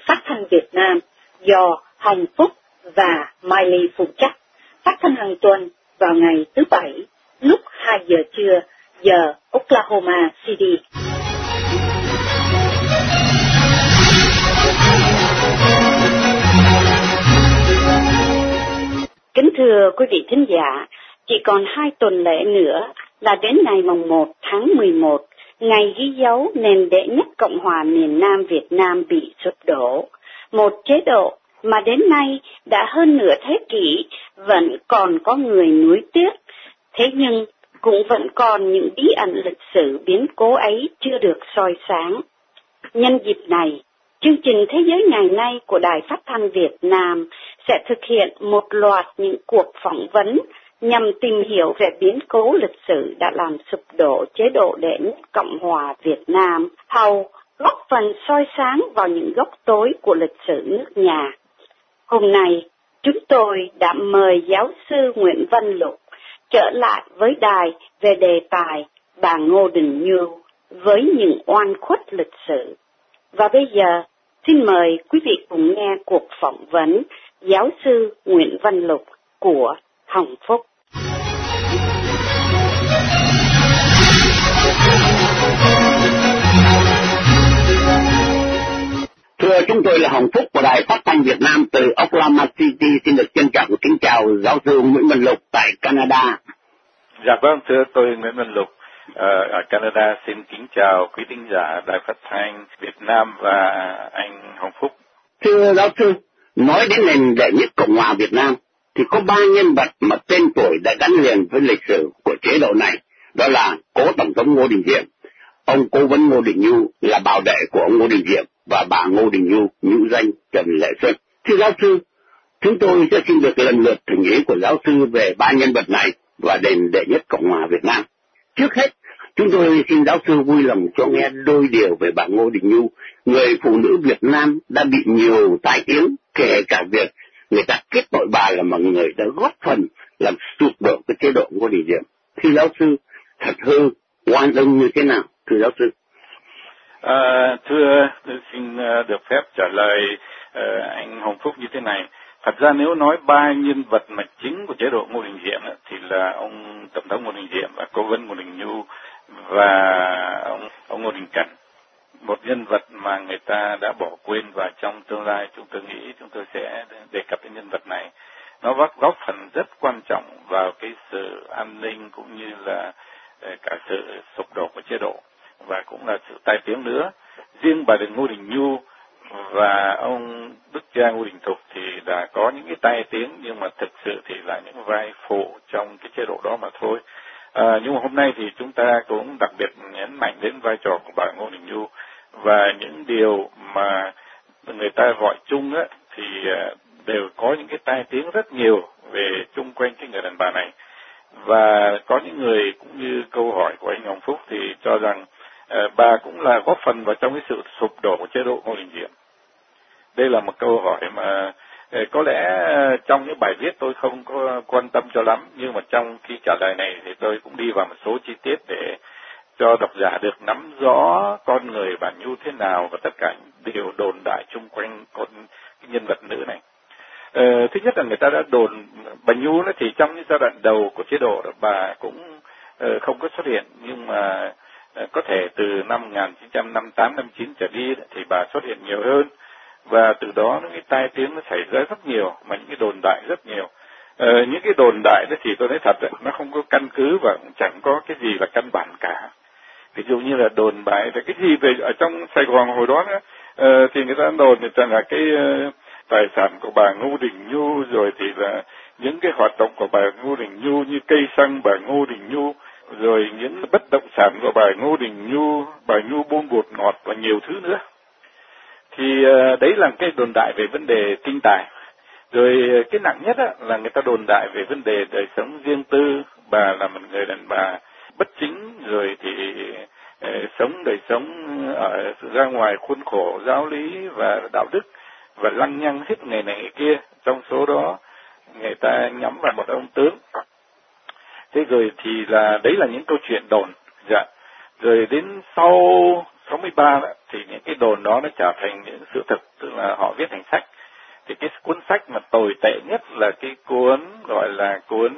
Phát thanh Việt Nam do Hồng Phúc và Mai Ly phụ trách, phát thanh hàng tuần vào ngày thứ Bảy lúc 2 giờ trưa giờ Oklahoma City. Kính thưa quý vị thính giả, chỉ còn 2 tuần lễ nữa là đến ngày mùng 1 tháng 11, ngày ghi dấu nền đệ nhất Cộng hòa miền Nam Việt Nam bị sụp đổ. Một chế độ mà đến nay đã hơn nửa thế kỷ vẫn còn có người nuối tiếc, thế nhưng cũng vẫn còn những bí ẩn lịch sử biến cố ấy chưa được soi sáng. Nhân dịp này, chương trình Thế giới ngày nay của Đài Phát thanh Việt Nam sẽ thực hiện một loạt những cuộc phỏng vấn nhằm tìm hiểu về biến cố lịch sử đã làm sụp đổ chế độ đệ nhất Cộng hòa Việt Nam, hầu góp phần soi sáng vào những góc tối của lịch sử nước nhà. Hôm nay, chúng tôi đã mời giáo sư Nguyễn Văn Lục trở lại với đài về đề tài bà Ngô Đình Nhu với những oan khuất lịch sử. Và bây giờ, xin mời quý vị cùng nghe cuộc phỏng vấn giáo sư Nguyễn Văn Lục của Hồng Phúc. Thưa, chúng tôi là Hồng Phúc của Đài Phát thanh Việt Nam từ Oklahoma City. Xin được trân trọng kính chào giáo sư Nguyễn Văn Lục tại Canada. Dạ vâng, thưa tôi Nguyễn Văn Lục ở Canada. Xin kính chào quý thính giả Đài Phát thanh Việt Nam và anh Hồng Phúc. Thưa giáo sư, nói đến nền đệ nhất Cộng hòa Việt Nam thì có 3 nhân vật mà tên tuổi đã gắn liền với lịch sử của chế độ này. Đó là cố Tổng thống Ngô Đình Diệm, ông cố vấn Ngô Đình Nhu là bảo đệ của ông Ngô Đình Diệm, và bà Ngô Đình Nhu, nhũ danh Trần Lệ Xuân. Thưa giáo sư, chúng tôi sẽ xin được lần lượt thỉnh ý của giáo sư về 3 nhân vật này và nền đệ nhất Cộng hòa Việt Nam. Trước hết, chúng tôi xin giáo sư vui lòng cho nghe đôi điều về bà Ngô Đình Nhu, người phụ nữ Việt Nam đã bị nhiều tai tiếng, kể cả việc người ta kết tội bà là một người đã góp phần làm sụp đổ cái chế độ Ngô Đình Diệm. Thưa giáo sư, thật hư, oan ưng như thế nào? Thưa giáo sư. Thưa, tôi xin được phép trả lời anh Hồng Phúc như thế này. Thật ra nếu nói 3 nhân vật mà chính của chế độ Ngô Đình Diệm thì là ông Tổng thống Ngô Đình Diệm và cố vấn Ngô Đình Nhu và ông Ngô Đình Cẩn. Một nhân vật mà người ta đã bỏ quên, và trong tương lai chúng tôi nghĩ chúng tôi sẽ đề cập đến nhân vật này. Nó góp phần rất quan trọng vào cái sự an ninh cũng như là cả sự sụp đổ của chế độ, và cũng là sự tai tiếng nữa. Riêng bà Ngô Đình Nhu và ông Đức cha Ngô Đình Thục thì đã có những cái tai tiếng, nhưng mà thực sự thì là những vai phụ trong cái chế độ đó mà thôi. Nhưng mà hôm nay thì chúng ta cũng đặc biệt nhấn mạnh đến vai trò của bà Ngô Đình Nhu, và những điều mà người ta gọi chung á, thì đều có những cái tai tiếng rất nhiều về chung quanh cái người đàn bà này. Và có những người cũng như câu hỏi của anh Hồng Phúc thì cho rằng bà cũng là góp phần vào trong cái sự sụp đổ của chế độ Ngô Đình Diệm. Đây là một câu hỏi mà có lẽ trong những bài viết tôi không có quan tâm cho lắm, nhưng mà trong khi trả lời này thì tôi cũng đi vào một số chi tiết để cho độc giả được nắm rõ con người bà Nhu thế nào và tất cả những điều đồn đại chung quanh con cái nhân vật nữ này. Thứ nhất là người ta đã đồn bà Nhu thì trong những giai đoạn đầu của chế độ bà cũng không có xuất hiện, nhưng mà có thể từ năm 1958-59 trở đi thì bà xuất hiện nhiều hơn, và từ đó những cái tai tiếng nó xảy ra rất nhiều, mà những cái đồn đại rất nhiều. Những cái đồn đại đó thì tôi nói thật nó không có căn cứ và chẳng có cái gì là căn bản cả. Ví dụ như là đồn bại về cái gì về ở trong Sài Gòn hồi đó nữa, thì người ta đồn rằng là cái tài sản của bà Ngô Đình Nhu, rồi thì là những cái hoạt động của bà Ngô Đình Nhu như cây xăng bà Ngô Đình Nhu, rồi những bất động sản của bà Ngô Đình Nhu, bà Nhu buôn bột ngọt và nhiều thứ nữa. Thì đấy là cái đồn đại về vấn đề kinh tài. Rồi cái nặng nhất là người ta đồn đại về vấn đề đời sống riêng tư, bà là một người đàn bà bất chính, rồi thì sống đời sống ở ra ngoài khuôn khổ giáo lý và đạo đức, và lăng nhăng hết ngày này ngày kia. Trong số đó người ta nhắm vào một ông tướng. Thế rồi thì là đấy là những câu chuyện đồn. Dạ. Rồi đến sau 63 thì những cái đồn đó nó trở thành những sự thật, tức là họ viết thành sách. Thì cái cuốn sách mà tồi tệ nhất là cái cuốn gọi là cuốn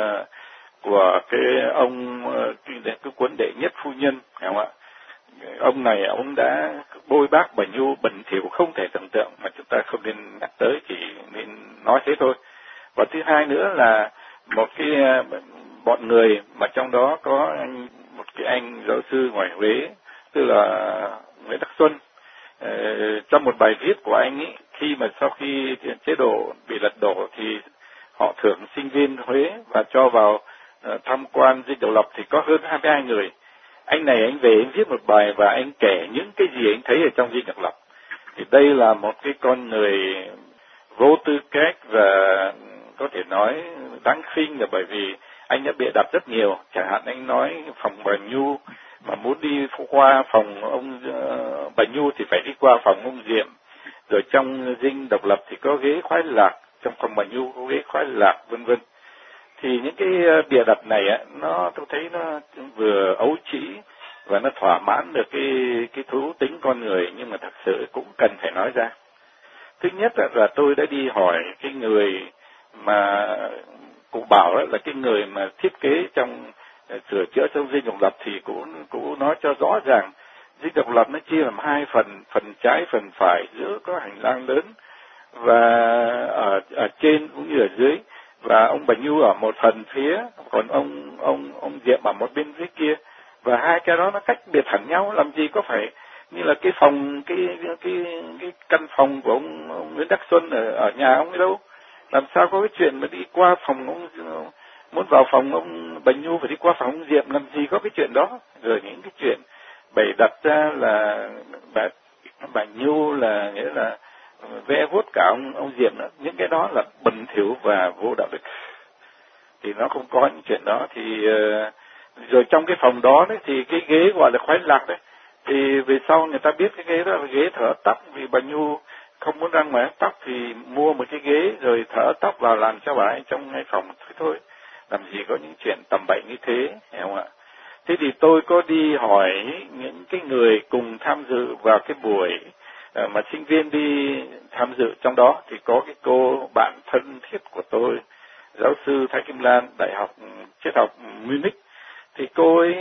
của cái ông cái cuốn Đệ Nhất Phu Nhân, hiểu không ạ? Ông này ông đã bôi bác Bà Nhu bẩn thỉu không thể tưởng tượng, mà chúng ta không nên nhắc tới, chỉ nên nói thế thôi. Và thứ hai nữa là một cái bọn người mà trong đó có một cái anh giáo sư ngoài Huế, tức là Nguyễn Đắc Xuân. Trong một bài viết của anh ấy, khi mà sau khi chế độ bị lật đổ thì họ thưởng sinh viên Huế và cho vào tham quan Dinh Độc Lập, thì có hơn 22 người. Anh này anh về anh viết một bài và anh kể những cái gì anh thấy ở trong Dinh Độc Lập. Thì đây là một cái con người vô tư cách và có thể nói đáng khinh, là bởi vì anh đã bịa đặt rất nhiều. Chẳng hạn anh nói phòng Bà Nhu mà muốn đi qua phòng ông Bà Nhu thì phải đi qua phòng ông Diệm, rồi trong Dinh Độc Lập thì có ghế khoái lạc, trong phòng Bà Nhu có ghế khoái lạc, vân vân. Thì những cái bịa đặt này tôi thấy nó vừa ấu trĩ và nó thỏa mãn được cái thú tính con người, nhưng mà thật sự cũng cần phải nói ra. Thứ nhất là tôi đã đi hỏi cái người mà cụ bảo là cái người mà thiết kế trong sửa chữa trong Dinh Độc Lập, thì cụ nói cho rõ ràng Dinh Độc Lập nó chia làm hai phần, phần trái phần phải, giữa có hành lang lớn và ở trên cũng như ở dưới, và ông Bà Nhu ở một phần phía, còn ông Diệm ở một bên phía kia, và hai cái đó nó cách biệt hẳn nhau, làm gì có phải như là cái phòng cái căn phòng của ông Nguyễn Đắc Xuân ở nhà ông ấy đâu. Làm sao có cái chuyện mà đi qua phòng ông, muốn vào phòng ông Bà Nhu phải đi qua phòng ông Diệm, làm gì có cái chuyện đó. Rồi những cái chuyện bày đặt ra là bà Nhu là nghĩa là ve vuốt cả ông Diệm nữa, những cái đó là bẩn thỉu và vô đạo đức, thì nó không có những chuyện đó. Thì rồi trong cái phòng đó đấy, thì cái ghế gọi là khoái lạc đấy, thì về sau người ta biết cái ghế đó là ghế thở tóc, vì bà Nhu không muốn ra ngoài tóc thì mua một cái ghế rồi thở tóc vào làm cho bà ấy trong ngay phòng thôi, làm gì có những chuyện tầm bậy như thế, hiểu không ạ? Thế thì tôi có đi hỏi những cái người cùng tham dự vào cái buổi mà sinh viên đi tham dự, trong đó thì có cái cô bạn thân thiết của tôi, giáo sư Thái Kim Lan, Đại học Triết học Munich. Thì cô ấy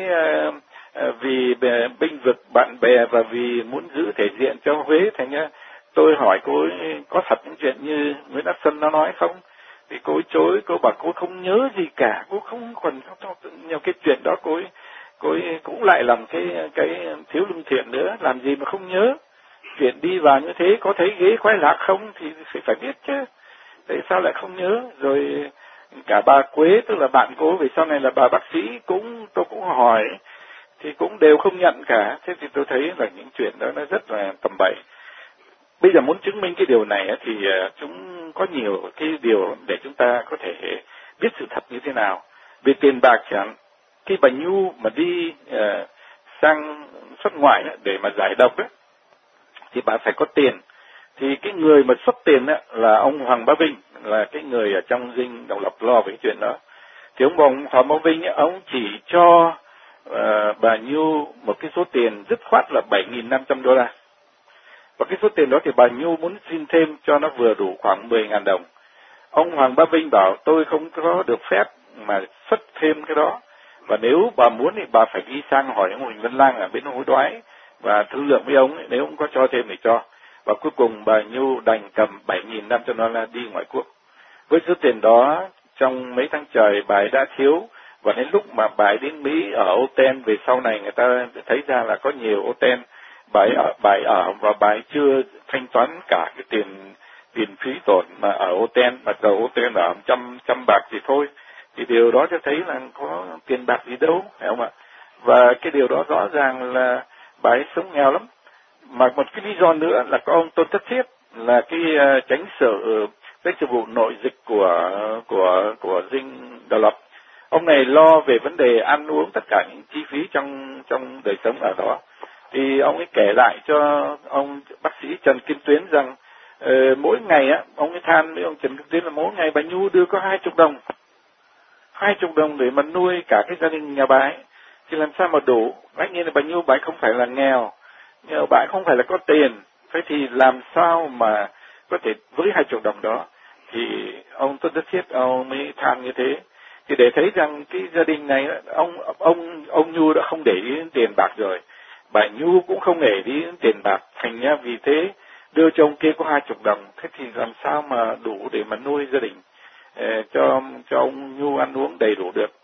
vì bênh vực bạn bè và vì muốn giữ thể diện cho Huế, thành ra tôi hỏi cô ấy có thật những chuyện như Nguyễn Đắc Xuân nó nói không? Thì cô ấy chối, cô bảo cô không nhớ gì cả, cô không còn nhiều cái chuyện đó, cô ấy cũng lại làm cái thiếu lương thiện nữa, làm gì mà không nhớ. Chuyện đi vào như thế có thấy ghế khoái lạc không thì phải biết chứ, tại sao lại không nhớ. Rồi cả bà Quế, tức là bạn cô về sau này là bà bác sĩ, tôi cũng hỏi thì cũng đều không nhận cả. Thế thì tôi thấy là những chuyện đó nó rất là tầm bậy. Bây giờ muốn chứng minh cái điều này thì chúng có nhiều cái điều để chúng ta có thể biết sự thật như thế nào. Về tiền bạc chẳng, khi bà Nhu mà đi sang xuất ngoại để mà giải độc ấy, thì bà phải có tiền. Thì cái người mà xuất tiền là ông Hoàng Bá Vinh, là cái người ở trong Dinh Độc Lập lo về cái chuyện đó. Thì ông Hoàng Bá Vinh ông chỉ cho bà Nhu một cái số tiền dứt khoát là $7.500. Và cái số tiền đó thì bà Nhu muốn xin thêm cho nó vừa đủ khoảng 10.000 đồng. Ông Hoàng Bá Vinh bảo tôi không có được phép mà xuất thêm cái đó. Và nếu bà muốn thì bà phải đi sang hỏi ông Huỳnh Văn Lang ở bên Hối Đoái và thương lượng với ông ấy, nếu ông có cho thêm thì cho. Và cuối cùng bà Nhu đành cầm $7.500 đi ngoại quốc. Với số tiền đó, trong mấy tháng trời bà ấy đã thiếu, và đến lúc mà bà ấy đến Mỹ ở hotel, về sau này người ta thấy ra là có nhiều hotel, bà ấy ở và bà ấy chưa thanh toán cả cái tiền phí tổn mà ở hotel, mà giờ hotel ở trăm bạc thì thôi. Thì điều đó cho thấy là có tiền bạc gì đâu, phải không ạ? Và cái điều đó rõ ràng là bà ấy sống nghèo lắm. Mà một cái lý do nữa là có ông Tôn Thất Thiết, là cái chánh sự vụ nội dịch của Dinh Độc Lập. Ông này lo về vấn đề ăn uống, tất cả những chi phí trong đời sống ở đó. Thì ông ấy kể lại cho ông bác sĩ Trần Kim Tuyến rằng mỗi ngày ông ấy than với ông Trần Kim Tuyến là mỗi ngày bà Nhu đưa có 20 đồng. 20 đồng để mà nuôi cả cái gia đình nhà bà ấy. Thì làm sao mà đủ? Tất nhiên là bà Nhu bà ấy không phải là nghèo, nhưng bà ấy không phải là có tiền, Thế thì làm sao mà có thể với 20 đồng đó thì ông Tôn Thất Thiết ông mới than như thế. Thì để thấy rằng cái gia đình này, ông Nhu đã không để ý đến tiền bạc rồi, bà Nhu cũng không để ý đến tiền bạc, thành ra vì thế đưa cho ông kia có 20 đồng. Thế thì làm sao mà đủ để mà nuôi gia đình, cho ông Nhu ăn uống đầy đủ được.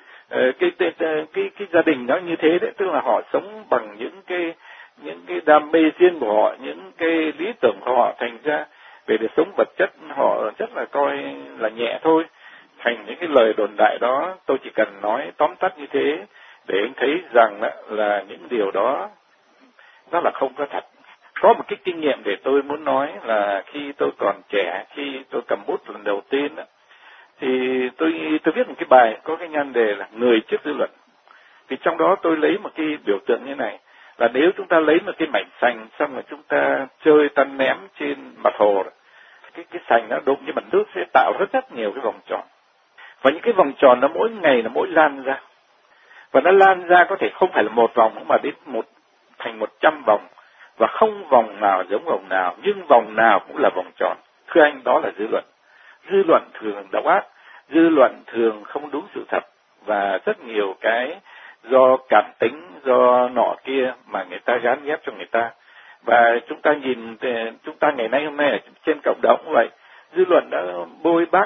Cái gia đình đó như thế đấy, tức là họ sống bằng những cái đam mê riêng của họ, những cái lý tưởng của họ, thành ra về đời sống vật chất họ rất là coi là nhẹ thôi. Thành những cái lời đồn đại đó, tôi chỉ cần nói tóm tắt như thế để anh thấy rằng là những điều đó nó là không có thật. Có một cái kinh nghiệm để tôi muốn nói là khi tôi còn trẻ, khi tôi cầm bút lần đầu tiên thì tôi viết một cái bài có cái nhan đề là Người trước dư luận. Thì trong đó tôi lấy một cái biểu tượng như này, là nếu chúng ta lấy một cái mảnh sành xong rồi chúng ta chơi tăn ném trên mặt hồ, cái sành nó đụng với mặt nước sẽ tạo rất nhiều cái vòng tròn. Và những cái vòng tròn nó mỗi ngày nó mỗi lan ra. Và nó lan ra có thể không phải là một vòng mà đến thành 100 vòng. Và không vòng nào giống vòng nào, nhưng vòng nào cũng là vòng tròn. Thưa anh, đó là dư luận. Dư luận thường độc ác, dư luận thường không đúng sự thật, và rất nhiều cái do cảm tính, do nọ kia mà người ta gán ghép cho người ta. Và chúng ta ngày nay hôm nay ở trên cộng đồng cũng vậy, dư luận đã bôi bác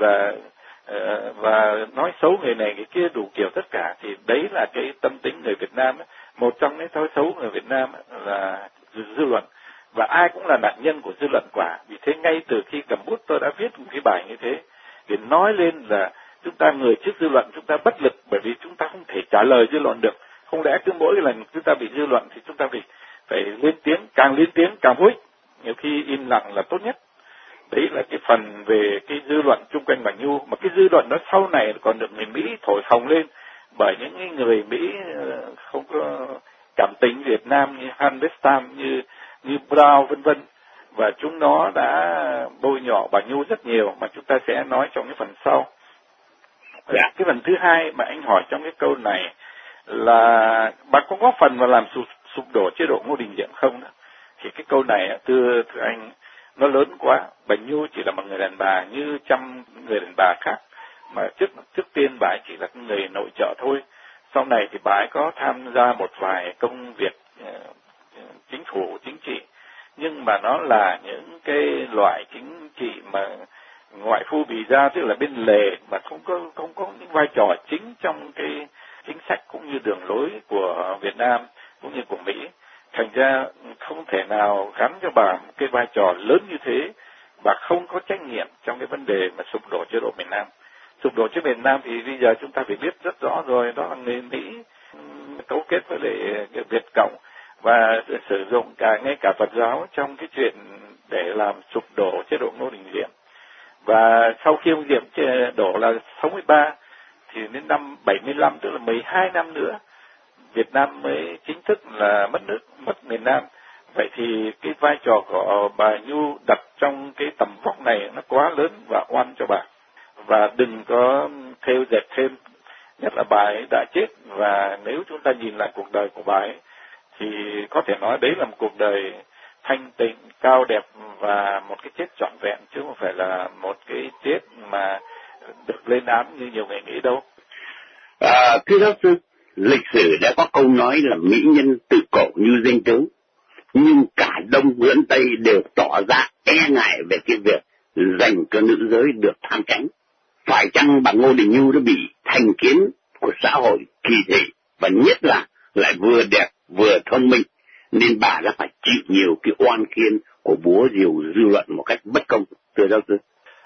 và nói xấu người này người kia đủ kiểu tất cả. Thì đấy là cái tâm tính người Việt Nam ấy. Một trong những thói xấu người Việt Nam là dư luận, và ai cũng là nạn nhân của dư luận quả. Vì thế ngay từ khi cầm bút tôi đã viết một cái bài như thế để nói lên là chúng ta người trước dư luận chúng ta bất lực, bởi vì chúng ta không thể trả lời dư luận được. Không lẽ cứ mỗi lần chúng ta bị dư luận thì chúng ta phải lên tiếng càng hối, nhiều khi im lặng là tốt nhất. Đấy là cái phần về cái dư luận chung quanh bà Nhu, mà cái dư luận đó sau này còn được người Mỹ thổi phồng lên bởi những người Mỹ không có cảm tính Việt Nam như Handelstam, như Brown vân vân, và chúng nó đã bôi nhọ bà Nhu rất nhiều mà chúng ta sẽ nói trong cái phần sau. Cái phần thứ hai mà anh hỏi trong cái câu này là bà có góp phần vào làm sụp đổ chế độ Ngô Đình Diệm không? Thì cái câu này thưa anh, nó lớn quá. Bà Nhu chỉ là một người đàn bà như trăm người đàn bà khác, mà trước tiên bà ấy chỉ là người nội trợ thôi. Sau này thì bà ấy có tham gia một vài công việc chính phủ, chính trị, nhưng mà nó là những cái loại chính trị mà ngoại phu bì ra, tức là bên lề, mà không có những vai trò chính trong cái chính sách cũng như đường lối của Việt Nam cũng như của Mỹ. Thành ra không thể nào gắn cho bà một cái vai trò lớn như thế, và không có trách nhiệm trong cái vấn đề mà sụp đổ chế độ miền Nam. Sụp đổ chế độ miền Nam thì bây giờ chúng ta phải biết rất rõ rồi, đó là người Mỹ cấu kết với lại Việt Cộng và sử dụng ngay cả Phật giáo trong cái chuyện để làm sụp đổ chế độ Ngô Đình Diệm. Và sau khi ông Diệm đổ là 63 thì đến năm 75, tức là 12 năm nữa, Việt Nam mới chính thức là mất miền Nam. Vậy thì cái vai trò của bà Nhu đặt trong cái tầm vóc này nó quá lớn và oan cho bà. Và đừng có thêu dệt thêm, nhất là bà ấy đã chết, và nếu chúng ta nhìn lại cuộc đời của bà ấy thì có thể nói đấy là một cuộc đời thanh tịnh, cao đẹp và một cái chết trọn vẹn, chứ không phải là một cái chết mà được lên án như nhiều người nghĩ đâu. Thưa giáo sư, lịch sử đã có câu nói là mỹ nhân tự cổ như danh tướng, nhưng cả Đông lẫn Tây đều tỏ ra e ngại về cái việc dành cho nữ giới được tham tránh. Phải chăng bà Ngô Đình Nhu đã bị thành kiến của xã hội kỳ thị, và nhất là lại vừa đẹp vừa thông minh, nên bà đã phải chịu nhiều cái oan khiên của búa rìu dư luận một cách bất công, thưa giáo sư?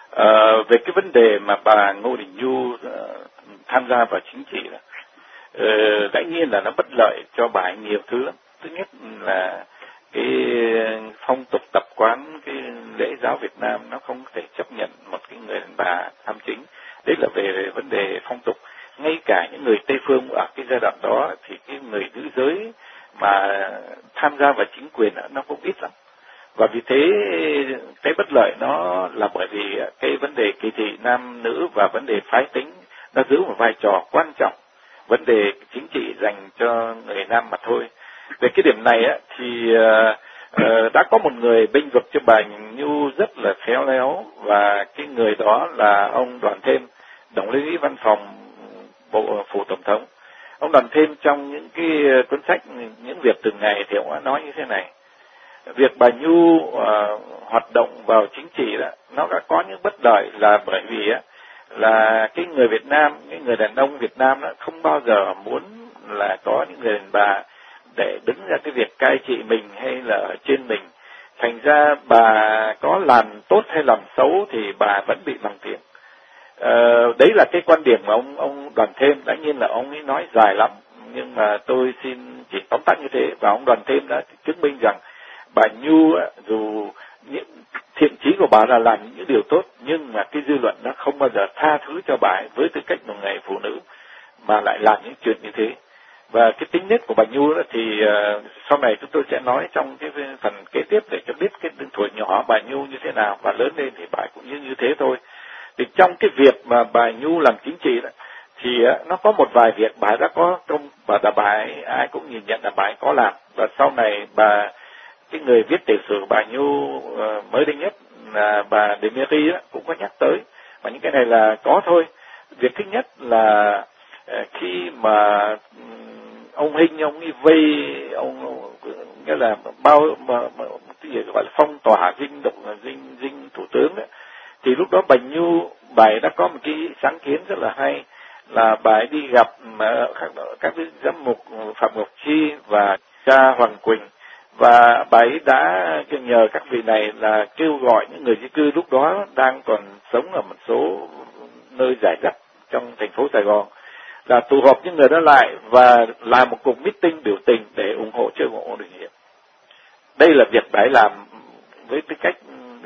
Về cái vấn đề mà bà Ngô Đình Nhu tham gia vào chính trị là dĩ nhiên là nó bất lợi cho bà ấy nhiều thứ lắm. Thứ nhất là cái phong tục tập quán, cái lễ giáo Việt Nam nó không thể chấp nhận một cái người đàn bà tham chính. Đấy là về vấn đề phong tục. Ngay cả những người Tây Phương ở cái giai đoạn đó thì cái người nữ giới mà tham gia vào chính quyền nó cũng ít lắm. Và vì thế cái bất lợi nó là bởi vì cái vấn đề kỳ thị nam nữ và vấn đề phái tính nó giữ một vai trò quan trọng. Vấn đề chính trị dành cho người nam mà thôi. Về cái điểm này thì đã có một người bênh vực cho bà Nhu rất là khéo léo, và cái người đó là ông Đoàn Thêm, Tổng lý lý văn phòng Bộ Phủ Tổng thống. Ông Đoàn Thêm trong những cái cuốn sách Những Việc Từng Ngày thì ông đã nói như thế này: việc bà Nhu hoạt động vào chính trị đó, nó đã có những bất lợi là bởi vì là cái người Việt Nam, cái người đàn ông Việt Nam đó không bao giờ muốn là có những người đàn bà để đứng ra cái việc cai trị mình hay là ở trên mình. Thành ra bà có làm tốt hay làm xấu thì bà vẫn bị bằng tiếng. Đấy là cái quan điểm mà ông Đoàn Thêm, tất nhiên là ông ấy nói dài lắm, nhưng mà tôi xin chỉ tóm tắt như thế. Và ông Đoàn Thêm đã chứng minh rằng bà Nhu dù những thiện chí của bà là làm những điều tốt, nhưng mà cái dư luận nó không bao giờ tha thứ cho bà với tư cách một người phụ nữ mà lại làm những chuyện như thế. Và cái tính nết của bà Nhu đó thì sau này chúng tôi sẽ nói trong cái phần kế tiếp để cho biết cái tuổi nhỏ bà Nhu như thế nào, và lớn lên thì bà cũng như thế thôi. Thì trong cái việc mà bà Nhu làm chính trị đó, thì nó có một vài việc bà đã có công, và bà ấy, ai cũng nhìn nhận là bà ấy có làm. Và sau này cái người viết tiểu sử bà Nhu mới đây nhất là bà Demery cũng có nhắc tới, và những cái này là có thôi. Việc thứ nhất là khi mà ông Hinh, ông ấy vây ông, nghĩa là cái gì gọi là phong tỏa dinh thủ tướng ấy, thì lúc đó bà Nhu đã có một cái sáng kiến rất là hay, là bà ấy đi gặp các giám mục Phạm Ngọc Chi và cha Hoàng Quỳnh, và bà ấy đã nhờ các vị này là kêu gọi những người di cư lúc đó đang còn sống ở một số nơi rải rác trong thành phố Sài Gòn là tụ họp những người đó lại và làm một cuộc meeting biểu tình để ủng hộ cho Ngô Đình Diệm. Đây là việc bà ấy làm với tư cách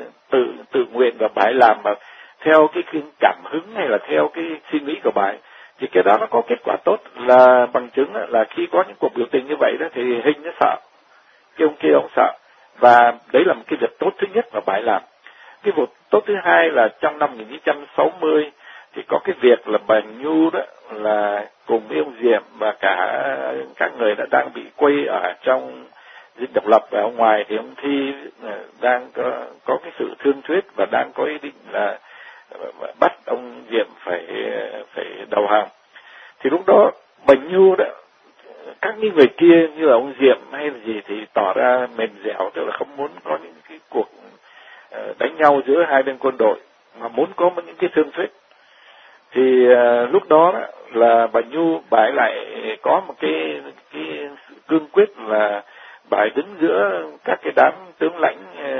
tự nguyện, và bà ấy làm mà theo cái cảm hứng hay là theo cái suy nghĩ của bà ấy. Thì cái đó nó có kết quả tốt, là bằng chứng là khi có những cuộc biểu tình như vậy đó thì Hinh nó sợ, cái ông kia ông sợ, và đấy là một cái việc tốt thứ nhất mà bà ấy làm. Cái việc tốt thứ hai là trong năm 1960 thì có cái việc là bà Nhu đó là cùng với ông Diệm và cả các người đã đang bị quây ở trong dinh độc lập, và ở ngoài thì ông Thi đang có cái sự thương thuyết và đang có ý định là bắt ông Diệm phải đầu hàng. Thì lúc đó bà Nhu đó, các người kia như là ông Diệm hay là gì thì tỏ ra mềm dẻo, tức là không muốn có những cái cuộc đánh nhau giữa hai bên quân đội, mà muốn có những cái thương thuyết. Thì lúc đó là bà Nhu bà ấy lại có một cái cương quyết là bà ấy đứng giữa các cái đám tướng lãnh,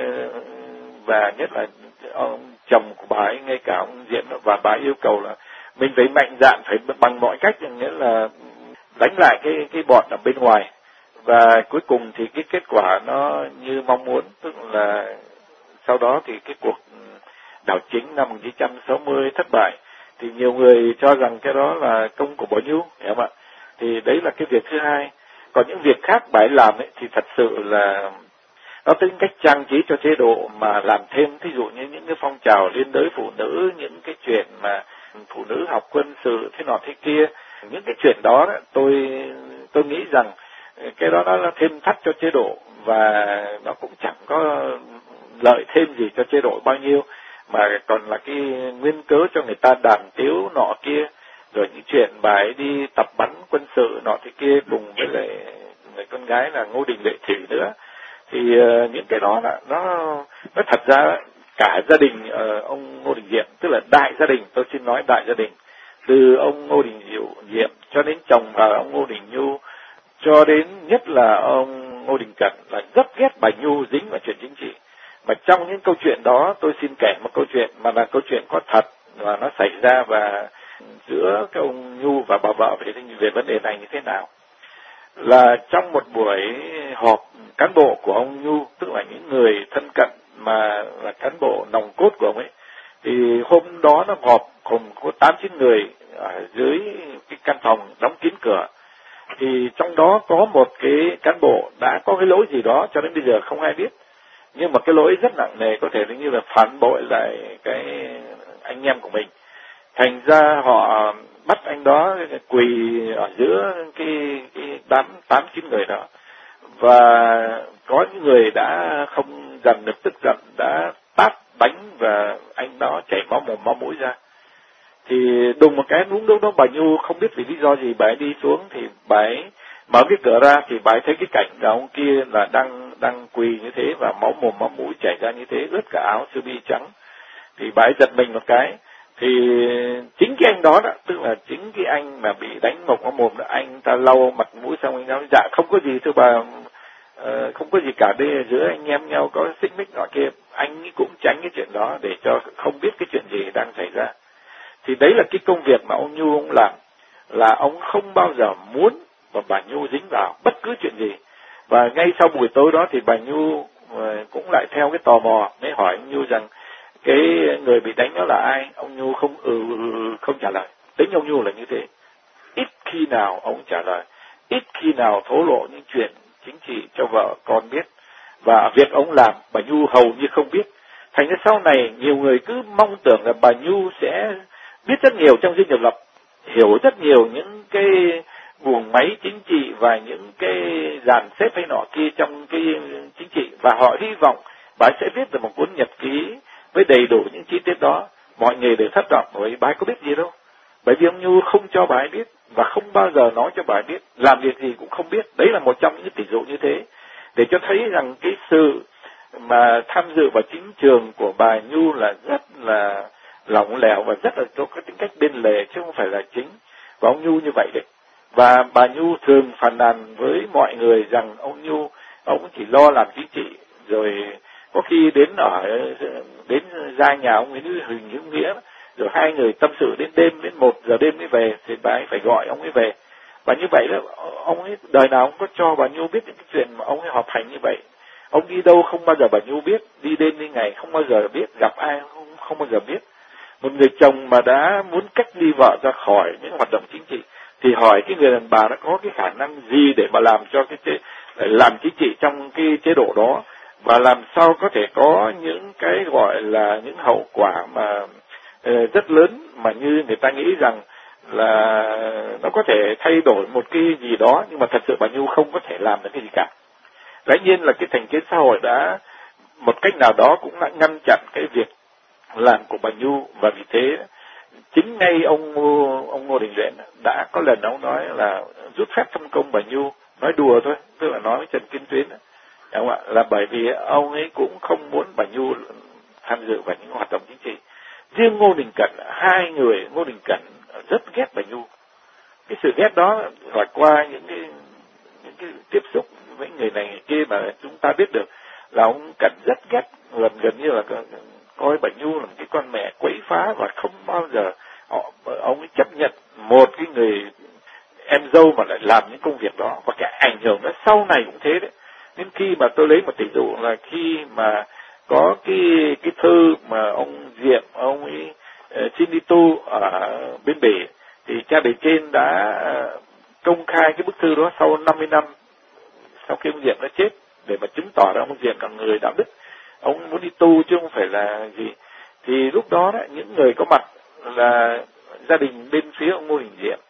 và nhất là ông chồng của bà ấy, ngay cả ông Diệm, và bà ấy yêu cầu là mình phải mạnh dạn, phải bằng mọi cách, nghĩa là đánh lại cái bọn ở bên ngoài. Và cuối cùng thì cái kết quả nó như mong muốn, tức là sau đó thì cái cuộc đảo chính năm 1960 thất bại. Thì nhiều người cho rằng cái đó là công của bà Nhu, hiểu không ạ? Thì đấy là cái việc thứ hai. Còn những việc khác bà ấy làm ấy, thì thật sự là nó tính cách trang trí cho chế độ mà làm thêm, thí dụ như những cái phong trào liên đới phụ nữ, những cái chuyện mà phụ nữ học quân sự thế nọ thế kia, những cái chuyện đó tôi nghĩ rằng cái đó nó là thêm thắt cho chế độ, và nó cũng chẳng có lợi thêm gì cho chế độ bao nhiêu, mà còn là cái nguyên cớ cho người ta đàm tiếu nọ kia, rồi những chuyện bà ấy đi tập bắn quân sự nọ thế kia cùng với lại người con gái là Ngô Đình Lệ Thủy nữa. Thì những cái đó là nó thật ra cả gia đình ông Ngô Đình Diệm, tức là đại gia đình, tôi xin nói đại gia đình, từ ông Ngô Đình Diệm cho đến chồng và ông Ngô Đình Nhu, cho đến nhất là ông Ngô Đình Cẩn, là rất ghét bà Nhu dính vào chuyện chính trị. Mà trong những câu chuyện đó tôi xin kể một câu chuyện mà là câu chuyện có thật và nó xảy ra, và giữa cái ông Nhu và bà vợ về vấn đề này như thế nào. Là trong một buổi họp cán bộ của ông Nhu, tức là những người thân cận mà là cán bộ nòng cốt của ông ấy, thì hôm đó nó họp cùng có 8-9 người ở dưới cái căn phòng đóng kín cửa. Thì trong đó có một cái cán bộ đã có cái lỗi gì đó cho đến bây giờ không ai biết, nhưng mà cái lỗi rất nặng nề, có thể như là phản bội lại cái anh em của mình. Thành ra họ bắt anh đó quỳ ở giữa cái đám 8-9 người đó, và có những người đã không dằn được tức giận, đã tát đánh và anh đó chảy máu mồm máu mũi ra. Thì đùng một cái lúc đó bà Nhu không biết vì lý do gì bà ấy đi xuống, thì bà ấy mở cái cửa ra thì bà ấy thấy cái cảnh là ông kia là đang quỳ như thế và máu mồm máu mũi chảy ra như thế, ướt cả áo sơ mi trắng. Thì bà ấy giật mình một cái, thì chính cái anh đó, tức là chính cái anh mà bị đánh mộc máu mồm đó, anh ta lau mặt mũi xong anh nói dạ không có gì thưa bà, không có gì cả, đây giữa anh em nhau có xích mích nọ kia. Anh cũng tránh cái chuyện đó để cho không biết cái chuyện gì đang xảy ra. Thì đấy là cái công việc mà ông Nhu ông làm, là ông không bao giờ muốn mà bà Nhu dính vào bất cứ chuyện gì. Và ngay sau buổi tối đó thì bà Nhu cũng lại theo cái tò mò mới hỏi ông Nhu rằng cái người bị đánh đó là ai. Ông Nhu không trả lời. Tính ông Nhu là như thế, ít khi nào ông trả lời, ít khi nào thổ lộ những chuyện chính trị cho vợ con biết. Và việc ông làm bà Nhu hầu như không biết. Thành ra sau này nhiều người cứ mong tưởng là bà Nhu sẽ biết rất nhiều trong dinh độc lập, hiểu rất nhiều những cái guồng máy chính trị và những cái dàn xếp hay nọ kia trong cái chính trị, và họ hy vọng bà sẽ viết được một cuốn nhật ký với đầy đủ những chi tiết đó. Mọi người đều thất vọng, bởi bà ấy có biết gì đâu, bởi vì ông Nhu không cho bà ấy biết và không bao giờ nói cho bà ấy biết, làm việc gì cũng không biết. Đấy là một trong những tỷ dụ như thế, để cho thấy rằng cái sự mà tham dự vào chính trường của bà Nhu là rất là lỏng lẻo và rất là có tính cách bên lề chứ không phải là chính. Và ông Nhu như vậy đấy. Và bà Nhu thường phàn nàn với mọi người rằng ông Nhu, ông chỉ lo làm chính trị, rồi có khi đến ra nhà ông Huỳnh Hữu Nghĩa, rồi hai người tâm sự đến đêm, đến 1 giờ đêm mới về, thì bà ấy phải gọi ông ấy về. Và như vậy đó, ông ấy đời nào ông có cho bà Nhu biết những cái chuyện mà ông ấy họp hành như vậy. Ông đi đâu không bao giờ bà Nhu biết, đi đêm đi ngày không bao giờ biết, gặp ai không bao giờ biết. Một người chồng mà đã muốn cách ly vợ ra khỏi những hoạt động chính trị thì hỏi cái người đàn bà đã có cái khả năng gì để mà làm cho làm chính trị trong cái chế độ đó, và làm sao có thể có những cái gọi là những hậu quả mà rất lớn, mà như người ta nghĩ rằng là nó có thể thay đổi một cái gì đó, nhưng mà thật sự bà Nhu không có thể làm được cái gì cả. Dĩ nhiên là cái thành kiến xã hội đã một cách nào đó cũng đã ngăn chặn cái việc làm của bà Nhu, và vì thế chính ngay ông Ngô Đình Diệm đã có lần ông nói là rút phép phân công bà Nhu, nói đùa thôi, tức là nói với Trần Kim Tuyến, đúng không ạ? Là bởi vì ông ấy cũng không muốn bà Nhu tham dự vào những hoạt động chính trị. Riêng Ngô Đình Cẩn, hai người Ngô Đình Cẩn rất ghét bà Nhu. Cái sự ghét đó là qua những cái tiếp xúc với người này người kia mà chúng ta biết được là ông Cẩn rất ghét, gần như là coi bà Nhu là một cái con mẹ quấy phá, và không bao giờ ông ấy chấp nhận một cái người em dâu mà lại làm những công việc đó, và cái ảnh hưởng đó sau này cũng thế đấy. Nên khi mà tôi lấy một tỷ dụ là khi mà có cái thư mà ông Diệm ông ấy xin đi tu ở bên Bỉ, thì cha bề trên đã công khai cái bức thư đó sau 50 năm sau khi ông Diệm đã chết, để mà chứng tỏ rằng ông Diệm là người đạo đức, ông muốn đi tu chứ không phải là gì. Thì lúc đó những người có mặt là gia đình bên phía ông Ngô Đình Diệm,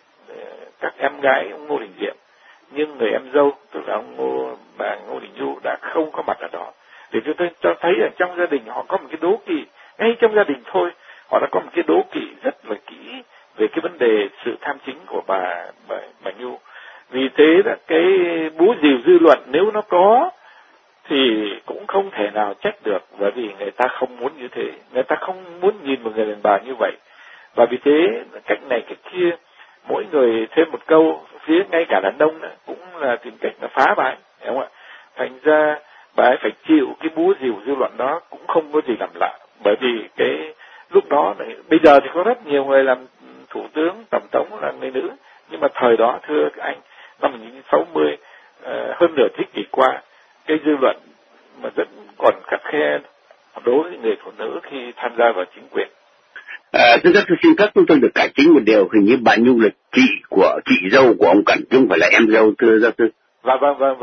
các em gái ông Ngô Đình Diệm, nhưng người em dâu tức là bà Ngô Đình Nhu đã không có mặt ở đó, để cho thấy ở trong gia đình họ có một cái đố kỵ. Ngay trong gia đình thôi họ đã có một cái đố kỵ rất là kỹ về cái vấn đề sự tham chính của bà Nhu. Vì thế là cái búa rìu dư luận nếu nó có thì cũng không thể nào trách được, bởi vì người ta không muốn như thế, người ta không muốn nhìn một người đàn bà như vậy. Và vì thế cách này cách kia, mỗi người thêm một câu, phía ngay cả đàn ông cũng là tìm cách là phá bà ấy, đúng không ạ? Thành ra bà ấy phải chịu cái búa rìu dư luận đó cũng không có gì làm lạ, bởi vì cái lúc đó này, bây giờ thì có rất nhiều người làm thủ tướng, tổng thống là người nữ, nhưng mà thời đó thưa các anh, năm 1960, hơn nửa thế kỷ qua, cái dư luận mà vẫn còn khắt khe đối với người phụ nữ khi tham gia vào chính quyền. Thưa các xin các chúng tôi được cải chính một điều, hình như bà Nhu là chị dâu của ông Cẩn chứ không phải là em dâu, thưa giáo sư. Vâng.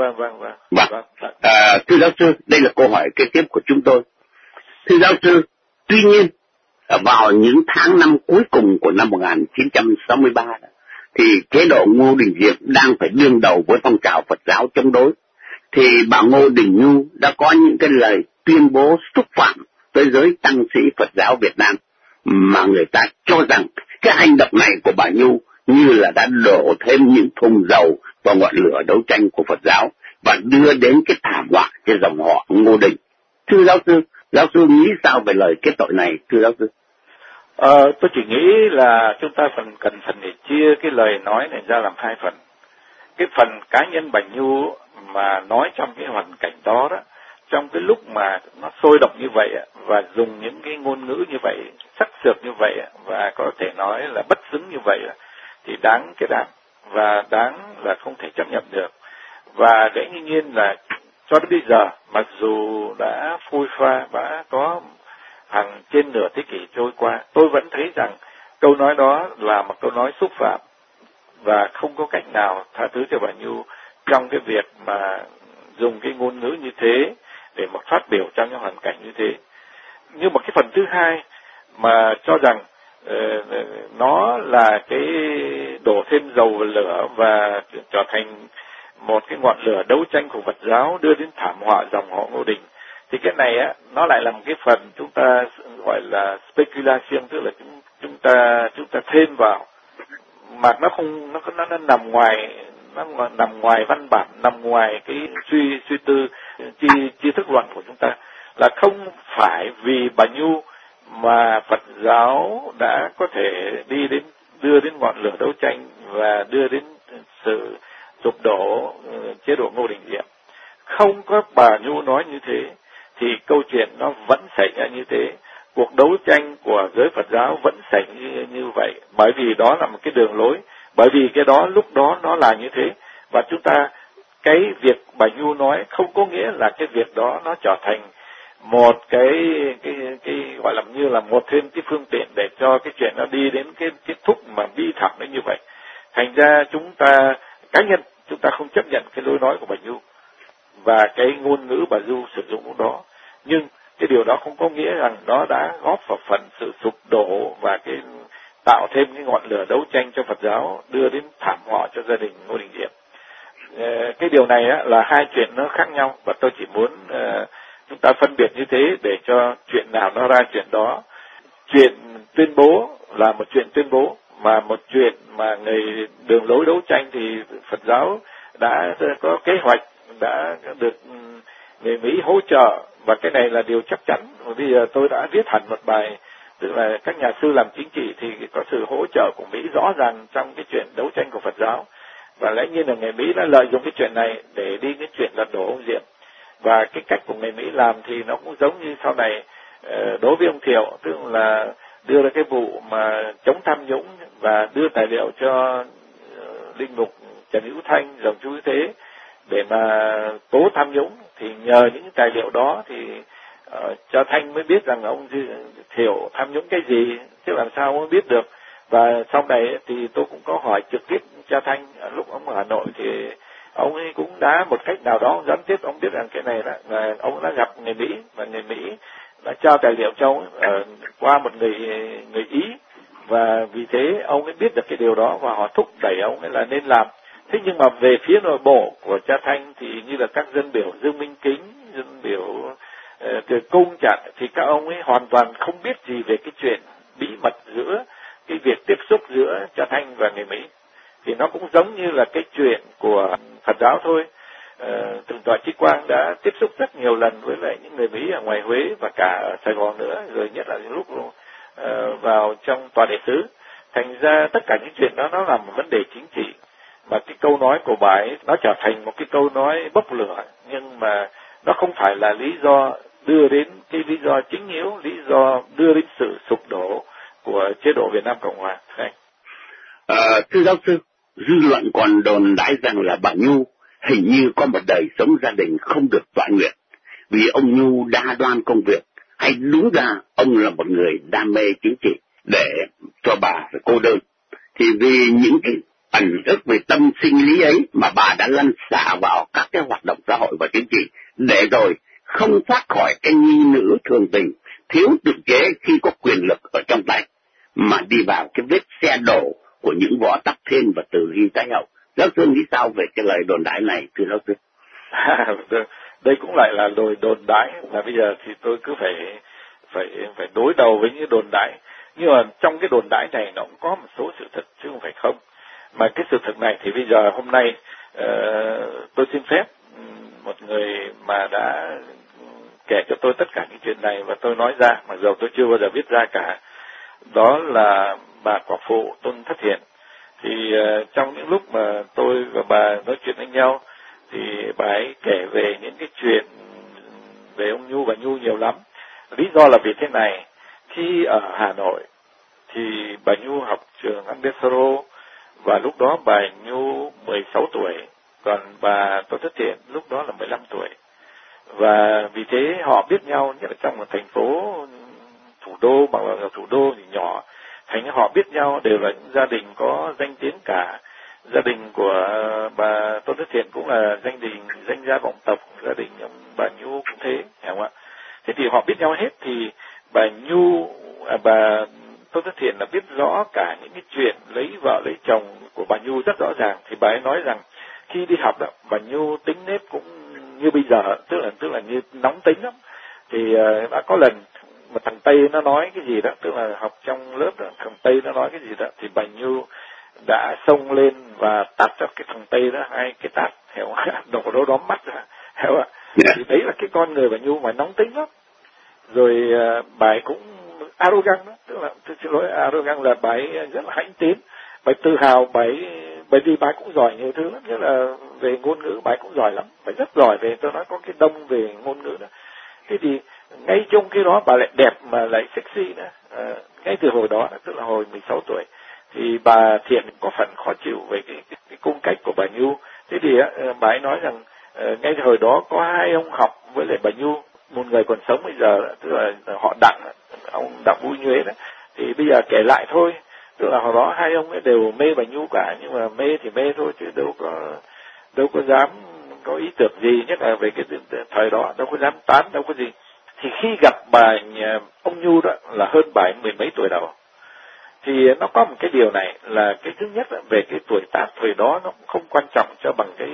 Thưa giáo sư, đây là câu hỏi kế tiếp của chúng tôi. Thưa giáo sư, tuy nhiên vào những tháng năm cuối cùng của năm 1963 thì chế độ Ngô Đình Diệm đang phải đương đầu với phong trào Phật giáo chống đối. thì bà Ngô Đình Nhu đã có những cái lời tuyên bố xúc phạm tới giới tăng sĩ Phật giáo Việt Nam, mà người ta cho rằng cái hành động này của bà Nhu như là đã đổ thêm những thùng dầu vào ngọn lửa đấu tranh của Phật giáo và đưa đến cái thảm họa cho dòng họ Ngô Đình. Thưa giáo sư nghĩ sao về lời kết tội này, thưa giáo sư? Tôi chỉ nghĩ là chúng ta cần để chia cái lời nói này ra làm hai phần. Cái phần cá nhân bà Nhu mà nói trong cái hoàn cảnh đó, trong cái lúc mà nó sôi động như vậy và dùng những cái ngôn ngữ như vậy, sắc sược như vậy và có thể nói là bất xứng như vậy thì đáng cái đạn và đáng là không thể chấp nhận được. Và dĩ nhiên là cho đến bây giờ, mặc dù đã phôi pha và có hàng trên nửa thế kỷ trôi qua, tôi vẫn thấy rằng câu nói đó là một câu nói xúc phạm và không có cách nào tha thứ cho bà Nhu trong cái việc mà dùng cái ngôn ngữ như thế để mà phát biểu trong những hoàn cảnh như thế. Nhưng mà cái phần thứ hai mà cho rằng nó là cái đổ thêm dầu vào lửa và trở thành một cái ngọn lửa đấu tranh của Phật giáo đưa đến thảm họa dòng họ Ngô Đình, thì cái này nó lại là một cái phần chúng ta gọi là speculation, tức là chúng ta thêm vào mà nó nằm ngoài văn bản, nằm ngoài cái suy tư tri thức luận của chúng ta. Là không phải vì bà Nhu mà Phật giáo đã có thể đưa đến ngọn lửa đấu tranh và đưa đến sự sụp đổ chế độ Ngô Đình Diệm. Không có bà Nhu nói như thế thì câu chuyện nó vẫn xảy ra như thế, cuộc đấu tranh của giới Phật giáo vẫn xảy như vậy, bởi vì đó là một cái đường lối, bởi vì cái đó lúc đó nó là như thế. Và chúng ta, cái việc bà Nhu nói không có nghĩa là cái việc đó nó trở thành một cái gọi là như là một thêm cái phương tiện để cho cái chuyện nó đi đến cái kết thúc mà bi thảm đến như vậy. Thành ra chúng ta cá nhân chúng ta không chấp nhận cái lối nói của bà Nhu và cái ngôn ngữ bà Nhu sử dụng lúc đó, nhưng cái điều đó không có nghĩa rằng nó đã góp vào phần sự sụp đổ và cái tạo thêm cái ngọn lửa đấu tranh cho Phật giáo đưa đến thảm họa cho gia đình Ngô Đình Diệm. Cái điều này là hai chuyện nó khác nhau, và tôi chỉ muốn chúng ta phân biệt như thế để cho chuyện nào nó ra chuyện đó. Chuyện tuyên bố là một chuyện tuyên bố, mà một chuyện mà người đường lối đấu tranh thì Phật giáo đã có kế hoạch, đã được người Mỹ hỗ trợ, và cái này là điều chắc chắn. Bây giờ tôi đã viết hẳn một bài, tức là các nhà sư làm chính trị thì có sự hỗ trợ của Mỹ rõ ràng trong cái chuyện đấu tranh của Phật giáo, và lẽ nhiên là người Mỹ đã lợi dụng cái chuyện này để đi cái chuyện lật đổ ông Diệm. Và cái cách của người Mỹ làm thì nó cũng giống như sau này đối với ông Thiệu, tức là đưa ra cái vụ mà chống tham nhũng và đưa tài liệu cho linh mục Trần Hữu Thanh, dòng chú Thế để mà tố tham nhũng. Thì nhờ những tài liệu đó thì cho Thanh mới biết rằng ông Thiệu tham nhũng cái gì, chứ làm sao ông biết được. Và sau này thì tôi cũng có hỏi trực tiếp cha Thanh, lúc ông ở Hà Nội thì ông ấy cũng đã một cách nào đó gián tiếp ông biết rằng cái này là ông đã gặp người Mỹ, và người Mỹ đã trao tài liệu cho ông qua một người Ý, và vì thế ông ấy biết được cái điều đó và họ thúc đẩy ông ấy là nên làm. Thế nhưng mà về phía nội bộ của cha Thanh thì như là các dân biểu Dương Minh Kính, dân biểu Từ Cung chẳng, thì các ông ấy hoàn toàn không biết gì về cái chuyện bí mật giữa cái việc tiếp xúc giữa cha Thanh và người Mỹ. Thì nó cũng giống như là cái chuyện của Phật giáo thôi. Thượng tọa Trí Quang đã tiếp xúc rất nhiều lần với lại những người Mỹ ở ngoài Huế và cả ở Sài Gòn nữa, rồi nhất là những lúc vào trong tòa đại sứ. Thành ra tất cả những chuyện đó nó là một vấn đề chính trị, mà cái câu nói của bà ấy nó trở thành một cái câu nói bốc lửa, nhưng mà nó không phải là lý do đưa đến cái lý do chính yếu, lý do đưa đến sự sụp đổ của chế độ Việt Nam Cộng Hòa. Thưa giáo sư, dư luận còn đồn đãi rằng là bà Nhu hình như có một đời sống gia đình không được toại nguyện, vì ông Nhu đa đoan công việc, hay đúng ra ông là một người đam mê chính trị để cho bà phải cô đơn. Thì vì những cái ẩn ức về tâm sinh lý ấy mà bà đã lăn xả vào các cái hoạt động xã hội và chính trị, để rồi không thoát khỏi cái nhi nữ thường tình, thiếu tự chế khi có quyền lực ở trong tay, mà đi vào cái vết xe đổ của những Võ Tắc Thiên và Từ Hy Thái Hậu. Giáo sư nghĩ sao về cái lời đồn đại này, thưa giáo sư? Đây cũng lại là lời đồn đãi, là bây giờ thì tôi cứ phải đối đầu với những đồn đãi. Nhưng mà trong cái đồn đãi này nó cũng có một số sự thật chứ không phải không. Mà cái sự thật này thì bây giờ hôm nay tôi xin phép một người mà đã kể cho tôi tất cả những chuyện này và tôi nói ra, mặc dù tôi chưa bao giờ viết ra cả. Đó là bà quả phụ Tôn Thất Hiền. Thì trong những lúc mà tôi và bà nói chuyện với nhau thì bà ấy kể về những cái chuyện về ông Nhu và Nhu nhiều lắm. Lý do là vì thế này: khi ở Hà Nội thì bà Nhu học trường Andesaro và lúc đó bà Nhu 16 tuổi, còn bà Tôn Thất Hiền lúc đó là 15 tuổi. Và vì thế họ biết nhau, nhất là trong một thành phố thủ đô, bằng là thủ đô thì nhỏ, thành ra họ biết nhau, đều là những gia đình có danh tiếng cả. Gia đình của bà Tôn Thất Hiền cũng là danh gia vọng tộc, gia đình ông bà Nhu cũng thế, hiểu không ạ? Thế thì họ biết nhau hết, thì bà Tôn Thất Hiền là biết rõ cả những cái chuyện lấy vợ lấy chồng của bà Nhu rất rõ ràng. Thì bà ấy nói rằng khi đi học đó, bà Nhu tính nết cũng như bây giờ, tức là như nóng tính lắm. Thì đã có lần mà thằng Tây nó nói cái gì đó, tức là học trong lớp đó, thằng Tây nó nói cái gì đó, thì bà Nhu đã xông lên và tát cho cái thằng Tây đó 2 cái tát, hiểu không? Đổ đó đóm mắt ra, hiểu không? Thì đấy là cái con người bà Nhu mà nóng tính lắm. Rồi bà ấy cũng arrogant đó, tức là tôi xin lỗi, arrogant là bà ấy rất là hãnh tín, bà ấy tự hào, bởi vì bà ấy cũng giỏi nhiều thứ lắm, nhất là về ngôn ngữ bà ấy cũng giỏi lắm, bà ấy rất giỏi về, tôi nói có cái đông về ngôn ngữ đó. Thế thì ngay trong cái đó bà lại đẹp mà lại sexy nữa. Ngay từ hồi đó, tức là hồi 16 tuổi, thì bà Thiện có phần khó chịu về cái cung cách của bà Nhu. Thế thì bà ấy nói rằng ngay từ hồi đó có 2 ông học với lại bà Nhu, một người còn sống bây giờ, tức là họ Đặng, ông Đặng Vui Nhuế đó. Thì bây giờ kể lại thôi, tức là hồi đó 2 ông ấy đều mê bà Nhu cả, nhưng mà mê thì mê thôi chứ đâu có dám có ý tưởng gì, nhất là về cái thời đó đâu có dám tán, đâu có gì. Thì khi gặp ông Nhu đó là hơn bà ấy 10 mấy tuổi đầu, thì nó có một cái điều này là cái thứ nhất là về cái tuổi tác thời đó nó cũng không quan trọng cho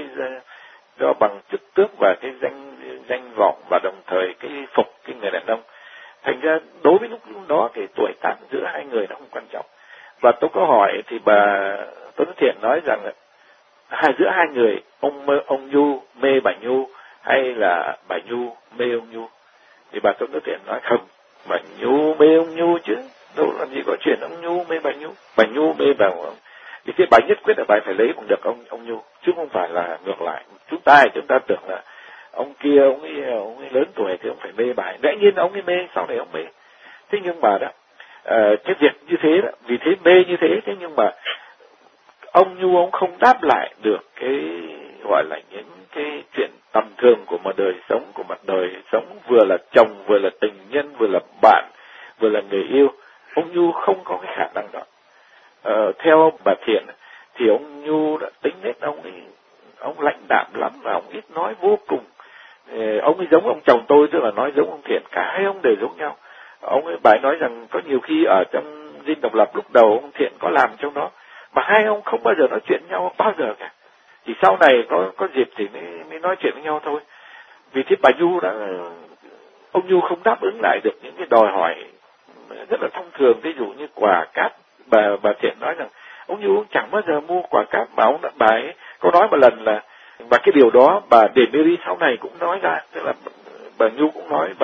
bằng chức tước và cái danh vọng, và đồng thời cái phục cái người đàn ông. Thành ra đối với lúc đó cái tuổi tác giữa 2 người nó không quan trọng. Và tôi có hỏi thì bà Tôn Thất Hiền nói rằng giữa 2 người, ông Nhu mê bà Nhu hay là bà Nhu mê ông Nhu? Thì bà Tôn Thất Hiền nói không, bà Nhu mê ông Nhu chứ, đâu làm gì có chuyện ông Nhu mê bà Nhu mê bà. Vì thế bà nhất quyết là bà phải lấy bằng được ông Nhu, chứ không phải là ngược lại. Chúng ta tưởng là ông kia ông ấy lớn tuổi thì ông phải mê bà, lẽ nhiên ông ấy mê, sau này ông mê. Thế nhưng mà đó cái việc như thế đó, vì thế mê như thế, thế nhưng mà ông Nhu ông không đáp lại được cái gọi là những cái chuyện tầm thường của một đời sống, vừa là chồng, vừa là tình nhân, vừa là bạn, vừa là người yêu. Ông Nhu không có cái khả năng đó. Theo bà Thiện thì ông Nhu đã tính nết ông lãnh đạm lắm và ông ít nói vô cùng. Ông ấy giống ông chồng tôi, tức là nói giống ông Thiện, cả 2 ông đều giống nhau. Bà ấy nói rằng có nhiều khi ở trong Dinh Độc Lập lúc đầu ông Thiện có làm trong đó, mà 2 ông không bao giờ nói chuyện nhau bao giờ cả. Thì sau này có dịp thì mới nói chuyện với nhau thôi. Vì thế bà Nhu ông Nhu không đáp ứng lại được những cái đòi hỏi rất là thông thường, ví dụ như quà cáp. Bà Thiện nói rằng ông Nhu chẳng bao giờ mua quà cáp, mà bà ấy có nói một lần là, và cái điều đó bà Demary sau này cũng nói ra, tức là bà Nhu cũng nói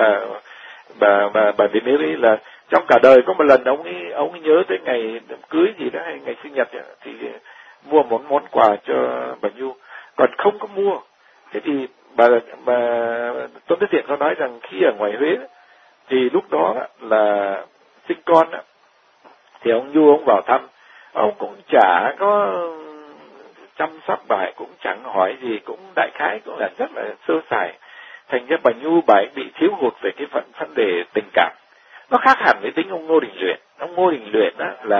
bà Demary là trong cả đời có một lần ông ấy nhớ tới ngày cưới gì đó hay ngày sinh nhật ấy, thì mua một món quà cho bà Nhu, còn không có mua. Thế thì bà Tôn Thất Hiền có nói rằng khi ở ngoài Huế thì lúc đó là sinh con thì ông Nhu ông vào thăm, ông cũng chả có chăm sóc bà ấy, cũng chẳng hỏi gì, cũng đại khái cũng là rất là sơ sài. Thành ra bà Nhu bà ấy bị thiếu hụt về cái vấn đề tình cảm. Nó khác hẳn với tính ông Ngô Đình Luyện. Ông Ngô Đình Luyện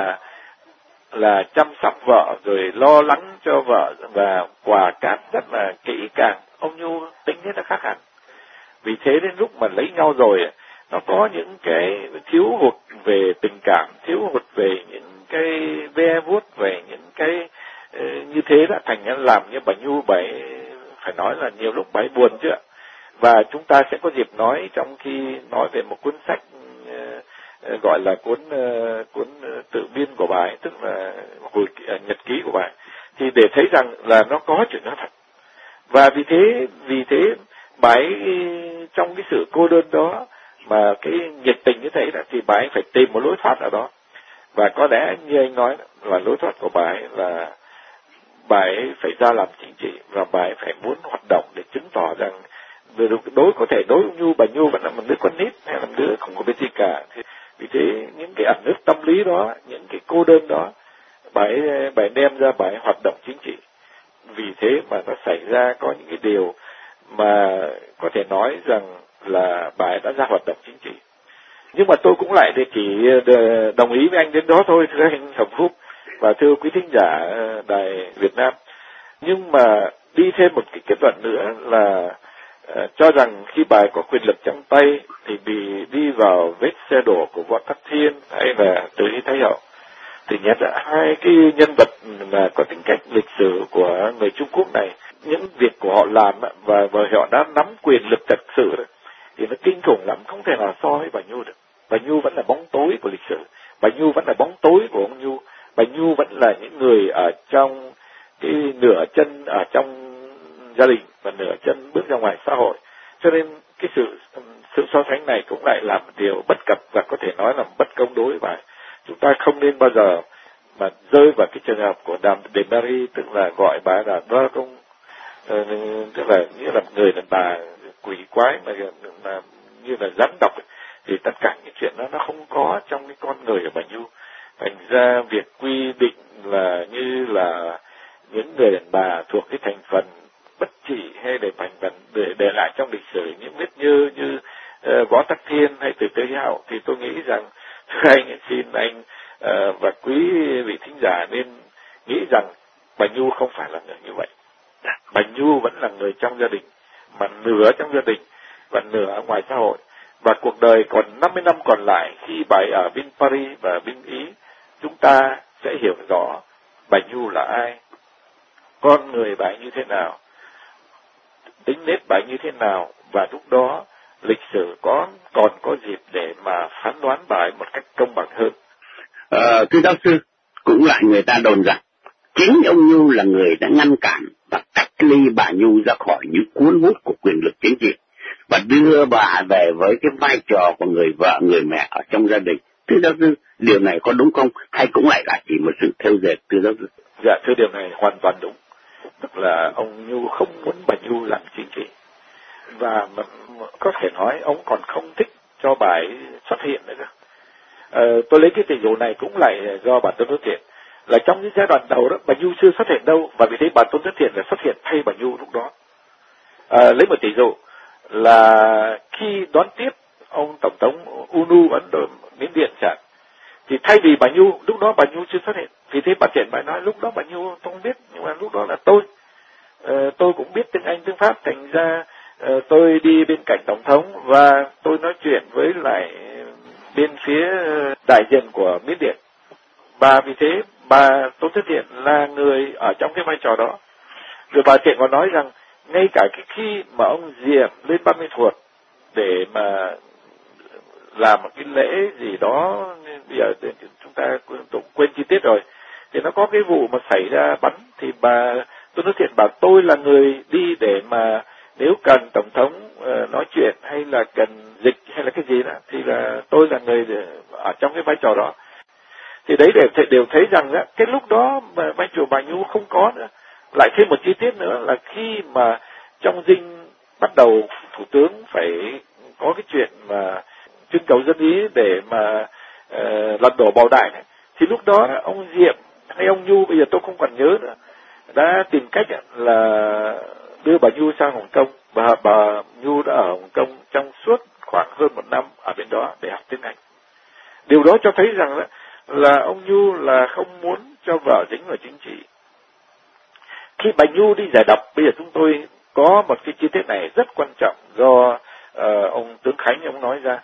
là chăm sóc vợ rồi lo lắng cho vợ và quà cáp rất là kỹ càng. Ông Nhu tính thế nó khác hẳn. Vì thế đến lúc mà lấy nhau rồi, nó có những cái thiếu hụt về tình cảm, thiếu hụt về những cái ve vuốt, về những cái như thế đó, thành ra làm như bà Nhu bà ấy phải nói là nhiều lúc bà ấy buồn chứ ạ. Và chúng ta sẽ có dịp nói trong khi nói về một cuốn sách gọi là cuốn tự biên của bà ấy, tức là nhật ký của bà ấy, thì để thấy rằng là nó có chuyện đó thật. Và vì thế bà ấy trong cái sự cô đơn đó mà cái nhiệt tình như thế đó, thì bà ấy phải tìm một lối thoát ở đó. Và có lẽ như anh nói là lối thoát của bà ấy là bà ấy phải ra làm chính trị, và bà ấy phải muốn hoạt động để chứng tỏ rằng có thể đối với bà Nhu vẫn là một đứa con nít hay là một đứa không có biết gì cả. Vì thế những cái ẩn ức tâm lý đó, những cái cô đơn đó, bà ấy đem ra bà ấy hoạt động chính trị. Vì thế mà nó xảy ra có những cái điều mà có thể nói rằng là bà ấy đã ra hoạt động chính trị. Nhưng mà tôi cũng lại chỉ đồng ý với anh đến đó thôi, thưa anh Hồng Phúc và thưa quý thính giả Đài Việt Nam. Nhưng mà đi thêm một cái kết luận nữa là cho rằng khi bà ấy có quyền lực trong tay thì bị đi vào vết xe đổ của Võ Tắc Thiên hay là Từ Hy Thái Hậu. Thứ nhất là hai cái nhân vật là có tính cách lịch sử của người Trung Quốc này, những việc của họ làm và họ đã nắm quyền lực thật sự đó, thì nó kinh khủng lắm, không thể nào so với bà Nhu được. Bà Nhu vẫn là bóng tối của lịch sử, bà Nhu vẫn là bóng tối của ông Nhu, bà Nhu vẫn là những người ở trong cái nửa chân ở trong gia đình và nửa chân bước ra ngoài xã hội. Cho nên cái sự so sánh này cũng lại là một điều bất cập và có thể nói là bất công đối với bà. Chúng ta không nên bao giờ mà rơi vào cái trường hợp của Dame de Paris, tức là gọi bà là dragon, tức là như là người đàn bà quỷ quái mà như là rắn độc. Thì tất cả những chuyện đó nó không có trong cái con người của bà Nhu. Thành ra việc quy định là như là những người đàn bà thuộc cái thành phần bất trị hay để thành phần để lại trong lịch sử những vết như Võ Tắc Thiên hay Từ Hy Hậu, thì tôi nghĩ rằng thưa anh, xin anh và quý vị thính giả nên nghĩ rằng bà Nhu không phải là người như vậy. Bà Nhu vẫn là người trong gia đình, mà nửa trong gia đình và nửa ở ngoài xã hội. Và cuộc đời còn 50 năm còn lại khi bà ấy ở bên Paris và bên Ý, chúng ta sẽ hiểu rõ bà Nhu là ai, con người bà ấy như thế nào, tính nết bà ấy như thế nào, và lúc đó lịch sử còn có dịp để mà phán đoán bà ấy một cách công bằng hơn. Thưa giáo sư, cũng lại người ta đồn rằng chính ông Nhu là người đã ngăn cản và cách ly bà Nhu ra khỏi những cuốn hút của quyền lực chính trị và đưa bà về với cái vai trò của người vợ, người mẹ ở trong gia đình. Thưa giáo sư, điều này có đúng không, hay cũng lại là chỉ một sự theo dệt, thưa giáo sư? Dạ, thưa, điều này hoàn toàn đúng. Tức là ông Nhu không muốn bà Nhu làm chính trị, và có thể nói ông còn không thích cho bà ấy xuất hiện nữa cơ. Tôi lấy cái ví dụ này cũng lại do bà Tôn Thất Thiện, là trong những giai đoạn đầu đó bà Nhu chưa xuất hiện đâu, và vì thế bà Tôn Thất Thiện là xuất hiện thay bà Nhu lúc đó. Lấy một ví dụ là khi đón tiếp ông Tổng thống UNU Ấn Độ Miến Điện chẳng, thì thay vì bà Nhu, lúc đó bà Nhu chưa xuất hiện, vì thế bà Thiện bà nói lúc đó bà Nhu tôi không biết, nhưng mà lúc đó là tôi cũng biết tiếng Anh tiếng Pháp, thành ra tôi đi bên cạnh Tổng thống và tôi nói chuyện với lại bên phía đại diện của Miến Điện. Và vì thế bà Tôn Thất Thiện là người ở trong cái vai trò đó. Rồi bà Thiện còn nói rằng ngay cả cái khi mà ông Diệm lên 30 Thuột để mà làm một cái lễ gì đó, bây giờ chúng ta quên chi tiết rồi, thì nó có cái vụ mà xảy ra bắn, thì bà Tôn Thất Thiện bảo tôi là người đi để mà nếu cần Tổng thống nói chuyện hay là cần dịch hay là cái gì đó, thì là tôi là người ở trong cái vai trò đó. Thì đấy đều thấy rằng đó, cái lúc đó mà vai trò bà Nhu không có nữa. Lại thêm một chi tiết nữa là khi mà trong dinh bắt đầu thủ tướng phải có cái chuyện mà trưng cầu dân ý để mà lật đổ Bảo Đại này, thì lúc đó ông Diệm hay ông Nhu, bây giờ tôi không còn nhớ nữa, đã tìm cách là đưa bà Nhu sang Hồng Kông, và bà Nhu đã ở Hồng Kông trong suốt khoảng hơn 1 năm ở bên đó để học tiếng Anh. Điều đó cho thấy rằng là ông Nhu là không muốn cho vợ dính vào chính trị. Khi bà Nhu đi giải độc, bây giờ chúng tôi có một cái chi tiết này rất quan trọng do ông Tướng Khánh ông nói ra.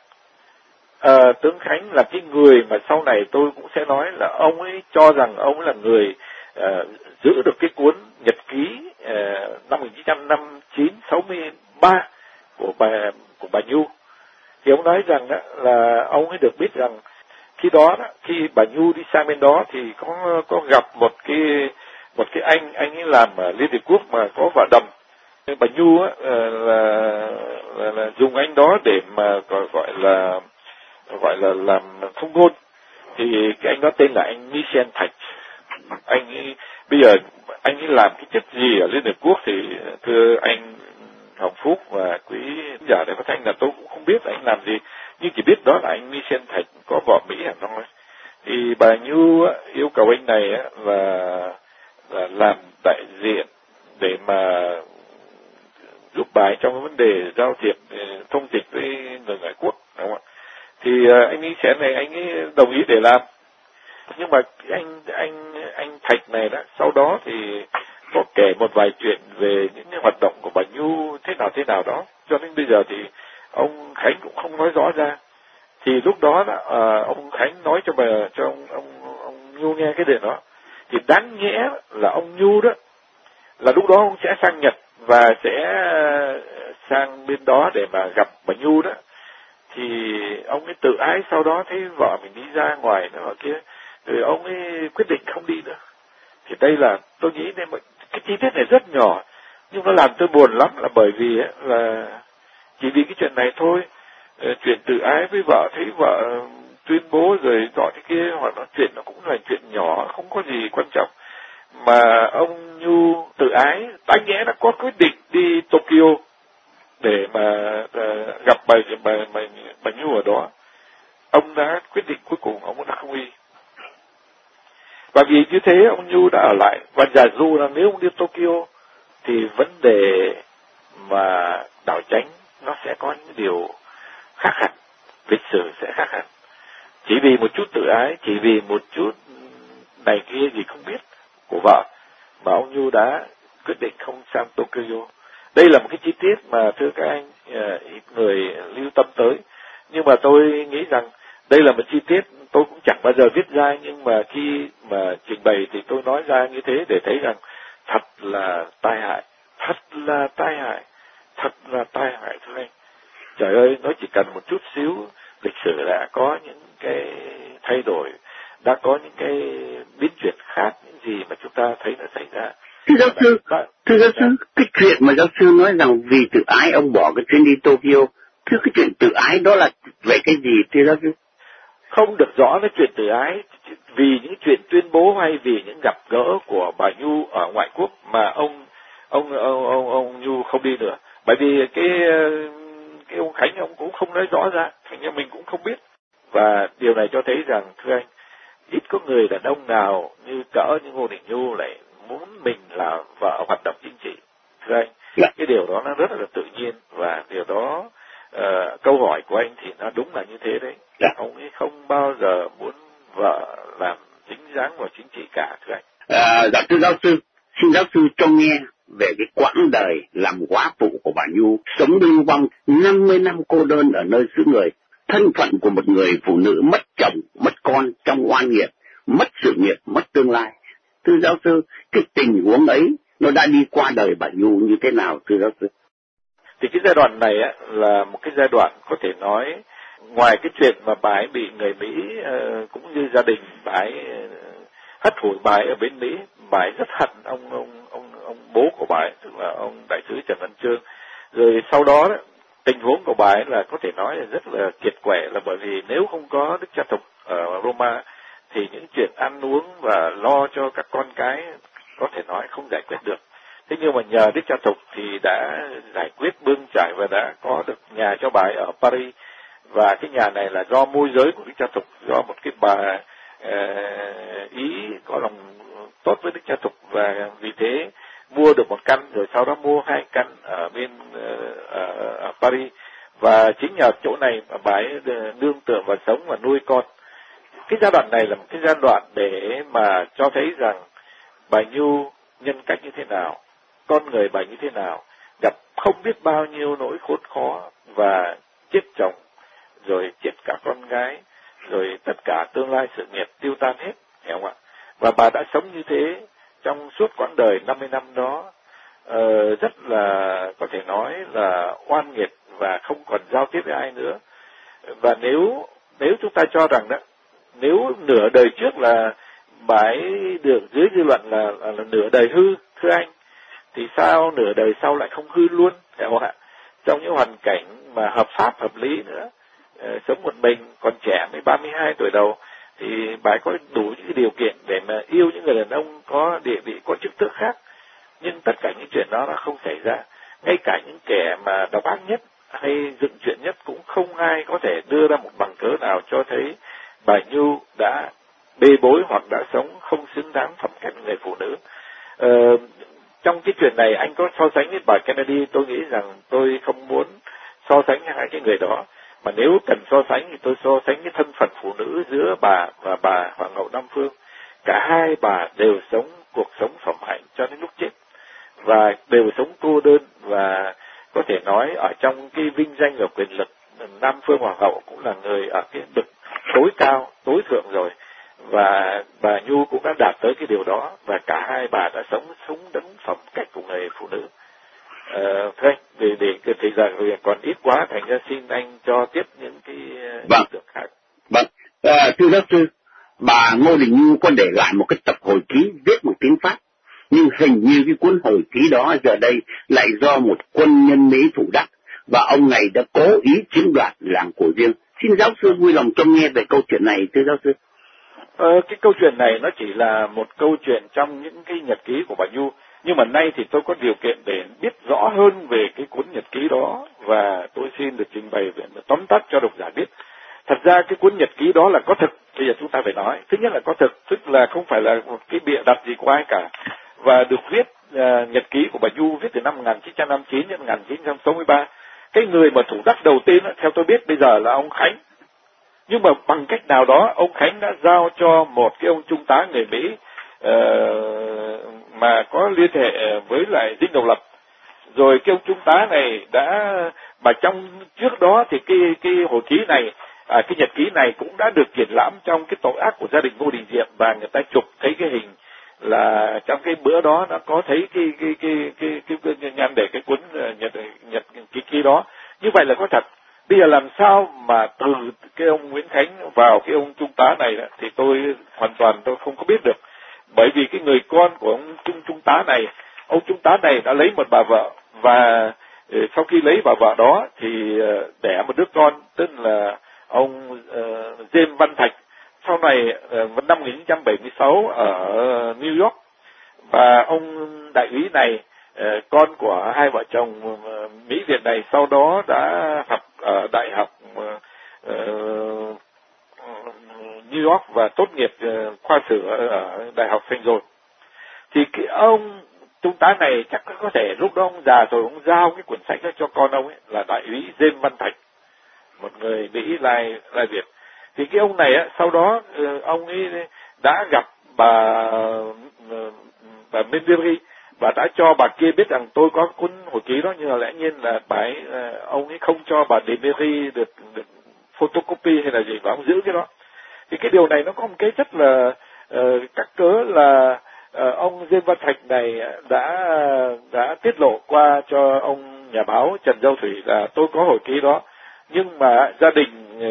Tướng Khánh là cái người mà sau này tôi cũng sẽ nói là ông ấy cho rằng ông là người giữ được cái cuốn nhật ký năm 1959-63 của bà Nhu. Thì ông nói rằng đó là ông ấy được biết rằng khi đó, khi bà Nhu đi sang bên đó thì có gặp một cái anh ấy làm ở Liên Hiệp Quốc mà có vợ đầm. Bà Nhu là dùng anh đó để mà gọi là làm thông ngôn. Thì cái anh đó tên là anh Michel Thạch. Anh ấy bây giờ anh ấy làm cái chức gì ở Liên Hiệp Quốc thì thưa anh Hồng Phúc và quý giả Đài Phát Thanh là tôi cũng không biết anh làm gì, nhưng chỉ biết đó là anh Michel Thạch có vợ Mỹ hẳn thôi. Thì bà Nhu yêu cầu anh này là làm đại diện để mà giúp bà trong cái vấn đề giao thiệp thông dịch với người ngoại quốc, đúng không ạ? Thì anh Michel này anh ấy đồng ý để làm, nhưng mà anh Thạch này đó sau đó thì có kể một vài chuyện về những cái hoạt động của bà Nhu thế nào đó, cho đến bây giờ thì ông Khánh cũng không nói rõ ra. Thì lúc đó ông Khánh nói cho ông Nhu nghe cái điều đó, thì đáng nhẽ là ông Nhu đó là lúc đó ông sẽ sang Nhật và sẽ sang bên đó để mà gặp bà Nhu đó. Thì ông ấy tự ái, sau đó thấy vợ mình đi ra ngoài nữa kia, rồi ông ấy quyết định không đi nữa. Thì đây là tôi nghĩ đây cái chi tiết này rất nhỏ, nhưng nó làm tôi buồn lắm, là bởi vì là chỉ vì cái chuyện này thôi, chuyện tự ái với vợ, thấy vợ tuyên bố rồi gọi cái kia, hoặc là chuyện nó cũng là chuyện nhỏ, không có gì quan trọng, mà ông Nhu tự ái, đáng nhẽ đã có quyết định đi Tokyo để mà gặp bà Nhu ở đó. Ông đã quyết định cuối cùng ông đã không đi. Và vì như thế ông Nhu đã ở lại, và giả dụ là nếu ông đi Tokyo thì vấn đề mà đảo chánh nó sẽ có những điều khác hẳn, lịch sử sẽ khác hẳn. Chỉ vì một chút tự ái, chỉ vì một chút này kia gì không biết của vợ mà ông Nhu đã quyết định không sang Tokyo. Đây là một cái chi tiết mà thưa các anh ít người lưu tâm tới, nhưng mà tôi nghĩ rằng đây là một chi tiết tôi cũng chẳng bao giờ viết ra, nhưng mà khi mà trình bày thì tôi nói ra như thế để thấy rằng thật là tai hại, thật là tai hại, thật là tai hại thưa anh. Trời ơi, nó chỉ cần một chút xíu lịch sử đã có những cái thay đổi, đã có những cái biến chuyển khác, những gì mà chúng ta thấy nó xảy ra. Thưa giáo sư, cái chuyện mà giáo sư nói rằng vì tự ái ông bỏ cái chuyến đi Tokyo, thưa cái chuyện tự ái đó là về cái gì thưa giáo sư? Không được rõ cái chuyện tự ái, vì những chuyện tuyên bố hay vì những gặp gỡ của bà Nhu ở ngoại quốc mà ông Nhu không đi nữa. Bởi vì cái ông Khánh ông cũng không nói rõ ra, thành ra mình cũng không biết. Và điều này cho thấy rằng thưa anh, ít có người đàn ông nào như cỡ như Ngô Đình Nhu lại muốn mình là vợ hoạt động chính trị. Thưa anh, cái điều đó nó rất là tự nhiên, và điều đó câu hỏi của anh thì nó đúng là như thế đấy. Ông ấy không bao giờ muốn vợ làm dính dáng vào chính trị cả, thưa anh. Dạ thưa giáo sư, xin giáo sư cho nghe về cái quãng đời làm góa phụ của bà Nhu, sống lưu vong 50 năm cô đơn ở nơi xứ người, thân phận của một người phụ nữ mất chồng, mất con trong oan nghiệt, mất sự nghiệp, mất tương lai. Thưa giáo sư, cái tình huống ấy nó đã đi qua đời bà Nhu như thế nào thưa giáo sư? Thì cái giai đoạn này là một cái giai đoạn có thể nói, ngoài cái chuyện mà bà ấy bị người Mỹ cũng như gia đình bà ấy hất hủi bà ấy ở bên Mỹ, bà ấy rất hận ông bố của bà ấy, tức là ông đại sứ Trần Văn Chương. Rồi sau đó tình huống của bà ấy là có thể nói là rất là kiệt quệ, là bởi vì nếu không có Đức Cha Thục ở Roma thì những chuyện ăn uống và lo cho các con cái có thể nói không giải quyết được. Thế nhưng mà nhờ Đức Cha Thục thì đã giải quyết bươn chải và đã có được nhà cho bà ấy ở Paris. Và cái nhà này là do môi giới của Đức Cha Thục, do một cái bà Ý có lòng tốt với Đức Cha Thục, và vì thế mua được một căn, rồi sau đó mua 2 căn ở bên ở Paris. Và chính nhờ chỗ này mà bà ấy nương tựa và sống và nuôi con. Cái giai đoạn này là một cái giai đoạn để mà cho thấy rằng bà Nhu nhân cách như thế nào, con người bà như thế nào, gặp không biết bao nhiêu nỗi khốn khó và chết chồng, rồi chết cả con gái, rồi tất cả tương lai sự nghiệp tiêu tan hết, hiểu không ạ? Và bà đã sống như thế trong suốt quãng đời 50 năm đó rất là có thể nói là oan nghiệt và không còn giao tiếp với ai nữa. Và nếu chúng ta cho rằng đó, nếu nửa đời trước là bà ấy được dưới dư luận là nửa đời hư, thưa anh, thì sao nửa đời sau lại không hư luôn, phải không ạ? Trong những hoàn cảnh mà hợp pháp, hợp lý nữa, sống một mình, còn trẻ mới 32 tuổi đầu, thì bà ấy có đủ những điều kiện để mà yêu những người đàn ông có địa vị, có chức tước khác. Nhưng tất cả những chuyện đó nó không xảy ra. Ngay cả những kẻ mà độc ác nhất hay dựng chuyện nhất cũng không ai có thể đưa ra một bằng cớ nào cho thấy bà Nhu đã bê bối hoặc đã sống không xứng đáng phẩm cách người phụ nữ. Trong cái chuyện này anh có so sánh với bà Kennedy, tôi nghĩ rằng tôi không muốn so sánh hai cái người đó, mà nếu cần so sánh thì tôi so sánh cái thân phận phụ nữ giữa bà và bà Hoàng hậu Nam Phương. Cả hai bà đều sống cuộc sống phẩm hạnh cho đến lúc chết, và đều sống cô đơn, và có thể nói ở trong cái vinh danh và quyền lực, Nam Phương Hoàng hậu cũng là người ở cái bậc tối cao, tối thượng rồi, và bà Nhu cũng đã đạt tới cái điều đó, và cả hai bà đã sống đúng phẩm cách của người phụ nữ. Thôi, để thì rằng còn ít quá, thành ra xin anh cho tiếp những cái vâng tượng khác. Vâng, thưa giáo sư, bà Ngô Đình Nhu có để lại một cái tập hồi ký viết bằng tiếng Pháp, nhưng hình như cái cuốn hồi ký đó giờ đây lại do một quân nhân Mỹ thủ đắc, và ông này đã cố ý chiếm đoạt làng của riêng. Xin giáo sư vui lòng cho nghe về câu chuyện này, thưa giáo sư. Cái câu chuyện này nó chỉ là một câu chuyện trong những cái nhật ký của bà Nhu, nhưng mà nay thì tôi có điều kiện để biết rõ hơn về cái cuốn nhật ký đó, và tôi xin được trình bày về tóm tắt cho độc giả biết. Thật ra cái cuốn nhật ký đó là có thực, bây giờ chúng ta phải nói. Thứ nhất là có thực, tức là không phải là một cái bịa đặt gì của ai cả, và được viết, nhật ký của bà Nhu viết từ năm 1959 đến 1963. Cái người mà thủ đắc đầu tiên, theo tôi biết bây giờ là ông Khánh. Nhưng mà bằng cách nào đó, ông Khánh đã giao cho một cái ông trung tá người Mỹ mà có liên hệ với lại dinh độc lập. Rồi cái ông trung tá này mà trong trước đó thì cái hồi ký này, cái nhật ký này cũng đã được triển lãm trong cái tội ác của gia đình Ngô Đình Diệm, và người ta chụp thấy cái hình là trong cái bữa đó nó có thấy cái nhan đề cái cuốn nhật ký đó. Như vậy là có thật. Bây giờ làm sao mà từ cái ông Nguyễn Khánh vào cái ông trung tá này thì tôi hoàn toàn tôi không có biết được. Bởi vì cái người con của ông trung tá này, ông trung tá này đã lấy một bà vợ, và sau khi lấy bà vợ đó thì đẻ một đứa con tức là ông James Văn Thạch, sau này năm 1976 ở New York. Và ông đại úy này, con của hai vợ chồng Mỹ Việt này, sau đó đã học ở đại học New York và tốt nghiệp khoa sử ở đại học St. John. Thì cái ông trung tá này chắc có thể lúc đó ông già rồi, ông giao cái quyển sách đó cho con ông ấy là đại úy James Văn Thạch, một người Mỹ lai Việt. Thì cái ông này sau đó ông ấy đã gặp bà Mendery, và đã cho bà kia biết rằng tôi có cuốn hồi ký đó, nhưng mà lẽ nhiên là ông ấy không cho bà Demery được photocopy hay là gì, và ông giữ cái đó. Thì cái điều này nó có một cái rất là các cớ là ông James Văn Thạch này đã tiết lộ qua cho ông nhà báo Trần Giao Thủy là tôi có hồi ký đó, nhưng mà gia đình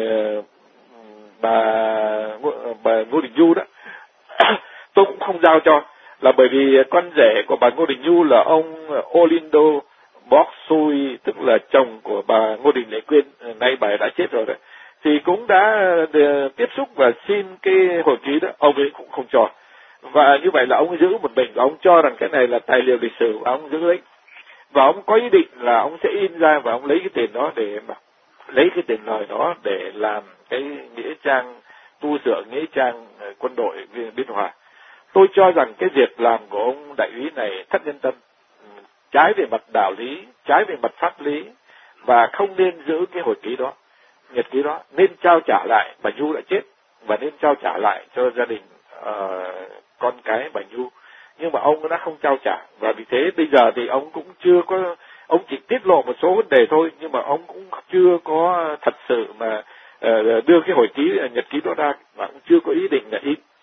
bà Ngô Đình Nhu đó tôi cũng không giao cho, là bởi vì con rể của bà Ngô Đình Nhu là ông Olindo Borsoi, tức là chồng của bà Ngô Đình Lệ Quyên, nay bà đã chết rồi đấy, thì cũng đã tiếp xúc và xin cái hồi ký đó, ông ấy cũng không cho. Và như vậy là ông giữ một mình, và ông cho rằng cái này là tài liệu lịch sử, và ông giữ lấy. Và ông có ý định là ông sẽ in ra, và ông lấy cái tiền đó lấy cái tiền lời đó để làm cái nghĩa trang, tu sửa nghĩa trang quân đội Biên Hòa. Tôi cho rằng cái việc làm của ông đại úy này thất nhân tâm, trái về mặt đạo lý, trái về mặt pháp lý, và không nên giữ cái hồi ký đó, nhật ký đó, nên trao trả lại. Bà Nhu đã chết và nên trao trả lại cho gia đình con cái bà Nhu, nhưng mà ông đã không trao trả, và vì thế bây giờ thì ông cũng chưa có, ông chỉ tiết lộ một số vấn đề thôi, nhưng mà ông cũng chưa có thật sự mà đưa cái hồi ký nhật ký đó ra, và cũng chưa có ý định là in.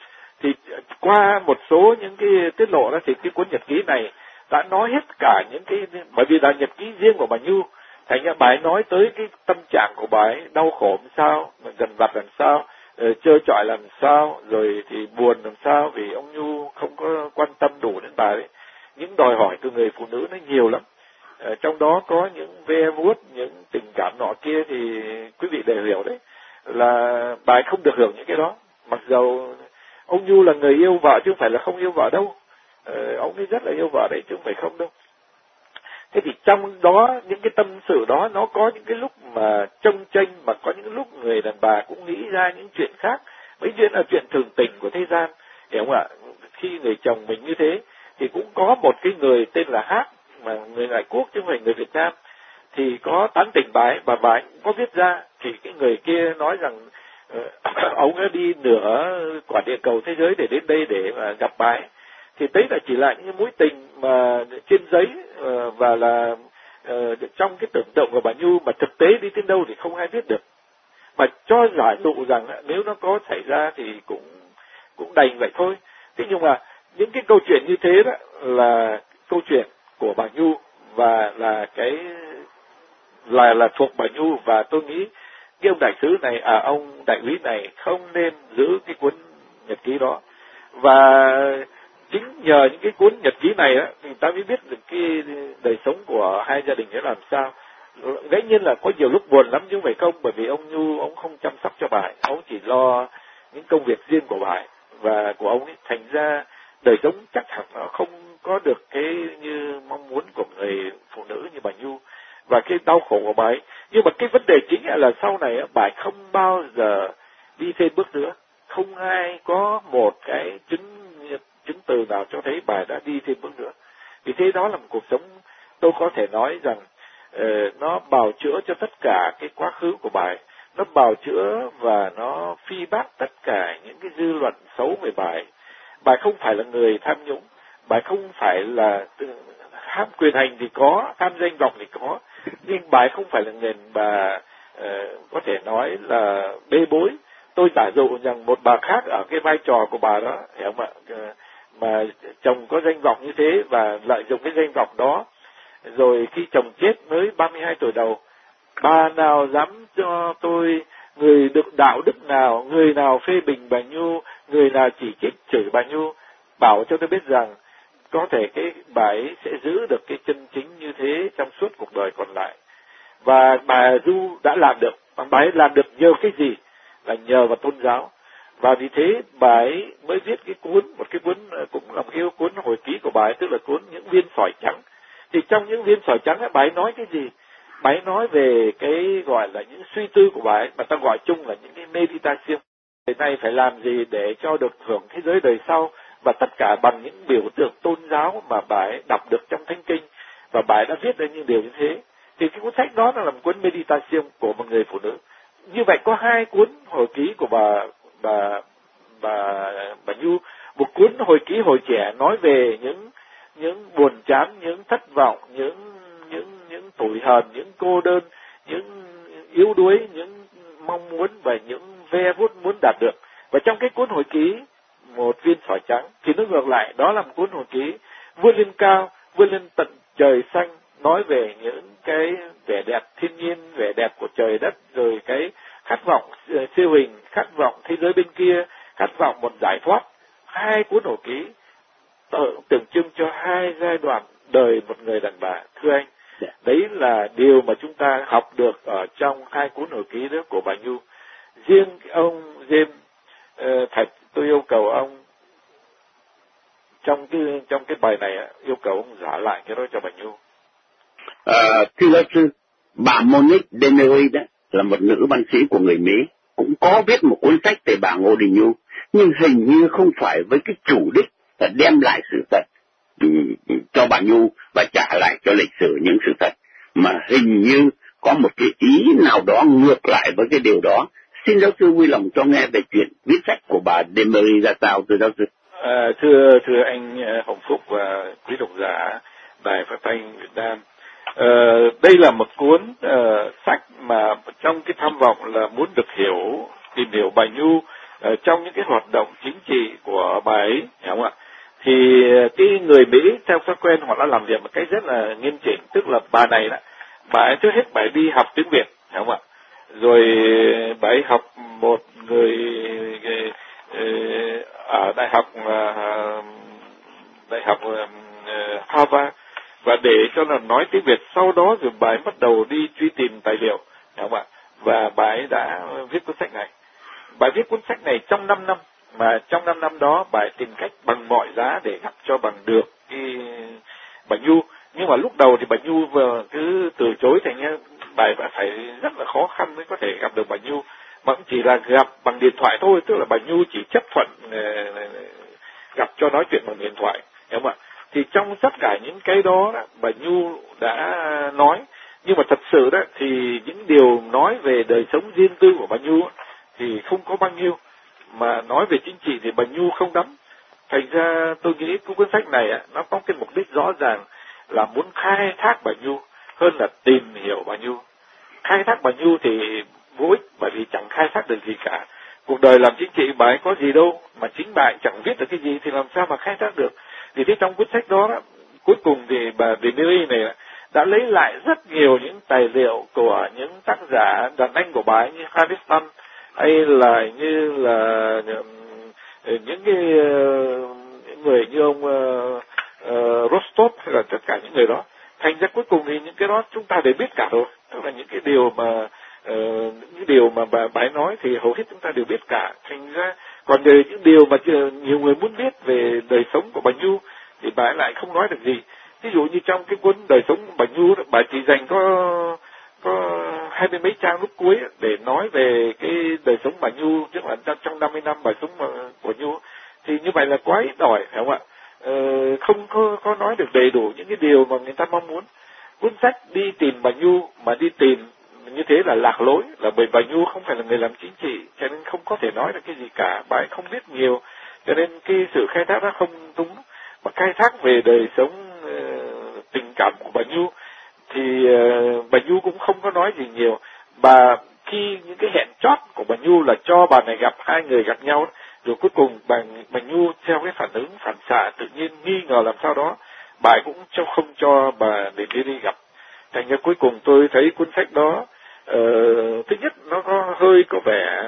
Thì qua một số những cái tiết lộ đó thì cái cuốn nhật ký này đã nói hết cả những cái, bởi vì là nhật ký riêng của bà Nhu, thành ra bà ấy nói tới cái tâm trạng của bà ấy, đau khổ làm sao, dằn vặt làm sao, trơ trọi làm sao, rồi thì buồn làm sao vì ông Nhu không có quan tâm đủ đến bà ấy. Những đòi hỏi từ người phụ nữ nó nhiều lắm, trong đó có những ve vuốt, những tình cảm nọ kia thì quý vị đều hiểu đấy, là bà ấy không được hưởng những cái đó. Mặc dầu ông Nhu là người yêu vợ chứ không phải là không yêu vợ đâu, ông ấy rất là yêu vợ đấy chứ không phải không đâu. Thế thì trong đó, những cái tâm sự đó, nó có những cái lúc mà chông chênh, mà có những lúc người đàn bà cũng nghĩ ra những chuyện khác. Mấy chuyện là chuyện thường tình của thế gian, hiểu không ạ? Khi người chồng mình như thế, thì cũng có một cái người tên là Hát, mà người ngoại quốc chứ không phải người Việt Nam, thì có tán tỉnh bà ấy, và bà ấy cũng có viết ra. Thì cái người kia nói rằng ông ấy đi nửa quả địa cầu thế giới để đến đây để mà gặp bà ấy. Thì đấy là chỉ là những mối tình mà trên giấy, và là trong cái tưởng tượng của bà Nhu, mà thực tế đi đến đâu thì không ai biết được. Mà cho giải dụ rằng nếu nó có xảy ra thì cũng đành vậy thôi. Thế nhưng mà những cái câu chuyện như thế đó là câu chuyện của bà Nhu, và là cái là thuộc bà Nhu, và tôi nghĩ cái ông đại sứ này, ông đại úy này không nên giữ cái cuốn nhật ký đó. Và chính nhờ những cái cuốn nhật ký này á, thì ta mới biết được cái đời sống của hai gia đình ấy làm sao. Dĩ nhiên là có nhiều lúc buồn lắm chứ không phải không, bởi vì ông Nhu ông không chăm sóc cho bà ấy, ông chỉ lo những công việc riêng của bà ấy và của ông ấy, thành ra đời sống chắc hẳn nó không có được cái như mong muốn của người phụ nữ như bà Nhu, và cái đau khổ của bà ấy. Nhưng mà cái vấn đề chính là sau này bà ấy không bao giờ đi thêm bước nữa, không ai có một cái chứng từ nào cho thấy bà đã đi thêm bước nữa. Vì thế đó là một cuộc sống, tôi có thể nói rằng nó bào chữa cho tất cả cái quá khứ của bà ấy, nó bào chữa và nó phi bác tất cả những cái dư luận xấu về bà ấy. Bà không phải là người tham nhũng, bà không phải là ham quyền hành thì có, tham danh vọng thì có, nhưng bà ấy không phải là người bà có thể nói là bê bối. Tôi giả dụ rằng một bà khác ở cái vai trò của bà đó, hiểu không ạ, mà chồng có danh vọng như thế và lợi dụng cái danh vọng đó, rồi khi chồng chết mới 32 tuổi đầu, bà nào dám cho tôi, người được đạo đức nào, người nào phê bình bà Nhu, người nào chỉ trích chửi bà Nhu, bảo cho tôi biết rằng có thể cái bà ấy sẽ giữ được cái chân chính như thế trong suốt cuộc đời còn lại. Và bà Du đã làm được, bà ấy làm được nhờ cái gì? Là nhờ vào tôn giáo. Và vì thế bà ấy mới viết một cái cuốn cũng là một cái cuốn hồi ký của bà ấy, tức là cuốn Những viên sỏi trắng. Thì trong những viên sỏi trắng ấy, bà ấy nói cái gì? Bà ấy nói về cái gọi là những suy tư của bà ấy, mà ta gọi chung là những cái meditation. Ngày nay phải làm gì để cho được hưởng thế giới đời sau, và tất cả bằng những biểu tượng tôn giáo mà bà ấy đọc được trong Thánh Kinh, và bà ấy đã viết ra những điều như thế. Thì cái cuốn sách đó là một cuốn meditation của một người phụ nữ. Như vậy có hai cuốn hồi ký của bà Nhu, một cuốn hồi ký hồi trẻ nói về những buồn chán, những thất vọng, những tủi hờn, những cô đơn, những yếu đuối, những mong muốn và những ve vuốt muốn đạt được. Và trong cái cuốn hồi ký Một viên sỏi trắng thì nó ngược lại, đó là một cuốn hồi ký vươn lên cao, vươn lên tận trời xanh, nói về những cái vẻ đẹp thiên nhiên, vẻ đẹp của trời đất, rồi cái khát vọng siêu hình, khát vọng thế giới bên kia, khát vọng một giải thoát. Hai cuốn hồi ký tượng trưng cho hai giai đoạn đời một người đàn bà, thưa anh. Đấy là điều mà chúng ta học được ở trong hai cuốn hồi ký đó của bà Nhu. Riêng ông James Thạch, tôi yêu cầu ông trong cái bài này yêu cầu ông giả lại cái đó cho bà Nhu. Thưa giáo sư, bà Monique Demery đó là một nữ văn sĩ của người Mỹ, cũng có viết một cuốn sách về bà Ngô Đình Nhu, nhưng hình như không phải với cái chủ đích là đem lại sự thật cho bà Nhu và trả lại cho lịch sử những sự thật, mà hình như có một cái ý nào đó ngược lại với cái điều đó. Xin giáo sư vui lòng cho nghe về chuyện viết sách của bà Demery ra sao, thưa giáo sư. Thưa anh Hồng Phúc và quý độc giả Đài Phát thanh Việt Nam, đây là một cuốn sách mà trong cái tham vọng là muốn được tìm hiểu bà Nhu trong những cái hoạt động chính trị của bà ấy, hiểu không ạ? Thì cái người Mỹ theo thói quen họ đã làm việc một cách rất là nghiêm chỉnh, tức là bà này đó, bà ấy trước hết bà ấy đi học tiếng Việt, hiểu không ạ? Rồi bà ấy học một người ở đại học Harvard, và để cho nó nói tiếng Việt. Sau đó rồi bà ấy bắt đầu đi truy tìm tài liệu, hiểu không ạ? Và bà ấy đã viết cuốn sách này. Bà viết cuốn sách này trong 5 năm, mà trong 5 năm đó bà ấy tìm cách bằng mọi giá để gặp cho bằng được cái bà Nhu. Nhưng mà lúc đầu thì bà Nhu vừa cứ từ chối, thành ra bà ấy phải rất là khó khăn mới có thể gặp được bà Nhu, mà cũng chỉ là gặp bằng điện thoại thôi, tức là bà Nhu chỉ chấp thuận gặp cho nói chuyện bằng điện thoại, hiểu không ạ? Thì trong tất cả những cái đó, bà Nhu đã nói, nhưng mà thật sự đó thì những điều nói về đời sống riêng tư của bà Nhu thì không có bao nhiêu, mà nói về chính trị thì bà Nhu không đắm. Thành ra tôi nghĩ cuốn sách này nó có cái mục đích rõ ràng là muốn khai thác bà Nhu hơn là tìm hiểu bà Nhu. Khai thác bà Nhu thì vô ích, bởi vì chẳng khai thác được gì cả. Cuộc đời làm chính trị bà ấy có gì đâu, mà chính bà ấy chẳng viết được cái gì thì làm sao mà khai thác được. Vì thế trong cuốn sách đó, cuối cùng thì bà Demery này đã lấy lại rất nhiều những tài liệu của những tác giả đàn anh của bà ấy như Harrison, hay là như là những cái người như ông Rostov, hay là tất cả những người đó. Thành ra cuối cùng thì những cái đó chúng ta đều biết cả rồi, tức là những cái điều mà bà ấy nói thì hầu hết chúng ta đều biết cả. Thành ra còn về những điều mà nhiều người muốn biết về đời sống của bà Nhu thì bà ấy lại không nói được gì. Ví dụ như trong cái cuốn đời sống của bà Nhu, bà chỉ dành có 20 mấy trang lúc cuối để nói về cái đời sống bà Nhu, tức là trong 50 năm đời sống của Nhu. Thì như vậy là quá ít ỏi, phải không ạ? Không có nói được đầy đủ những cái điều mà người ta mong muốn. Cuốn sách đi tìm bà Nhu mà đi tìm như thế là lạc lối, là bởi bà Nhu không phải là người làm chính trị, cho nên không có thể nói được cái gì cả. Bà ấy không biết nhiều, cho nên cái sự khai thác nó không đúng. Mà khai thác về đời sống tình cảm của bà Nhu thì bà Nhu cũng không có nói gì nhiều. Khi những cái hẹn chót của bà Nhu là cho bà này gặp, hai người gặp nhau, rồi cuối cùng bà Nhu theo cái phản xạ tự nhiên nghi ngờ làm sao đó, bà ấy cũng không cho bà để đi gặp. Thành ra cuối cùng tôi thấy cuốn sách đó, thứ nhất nó có vẻ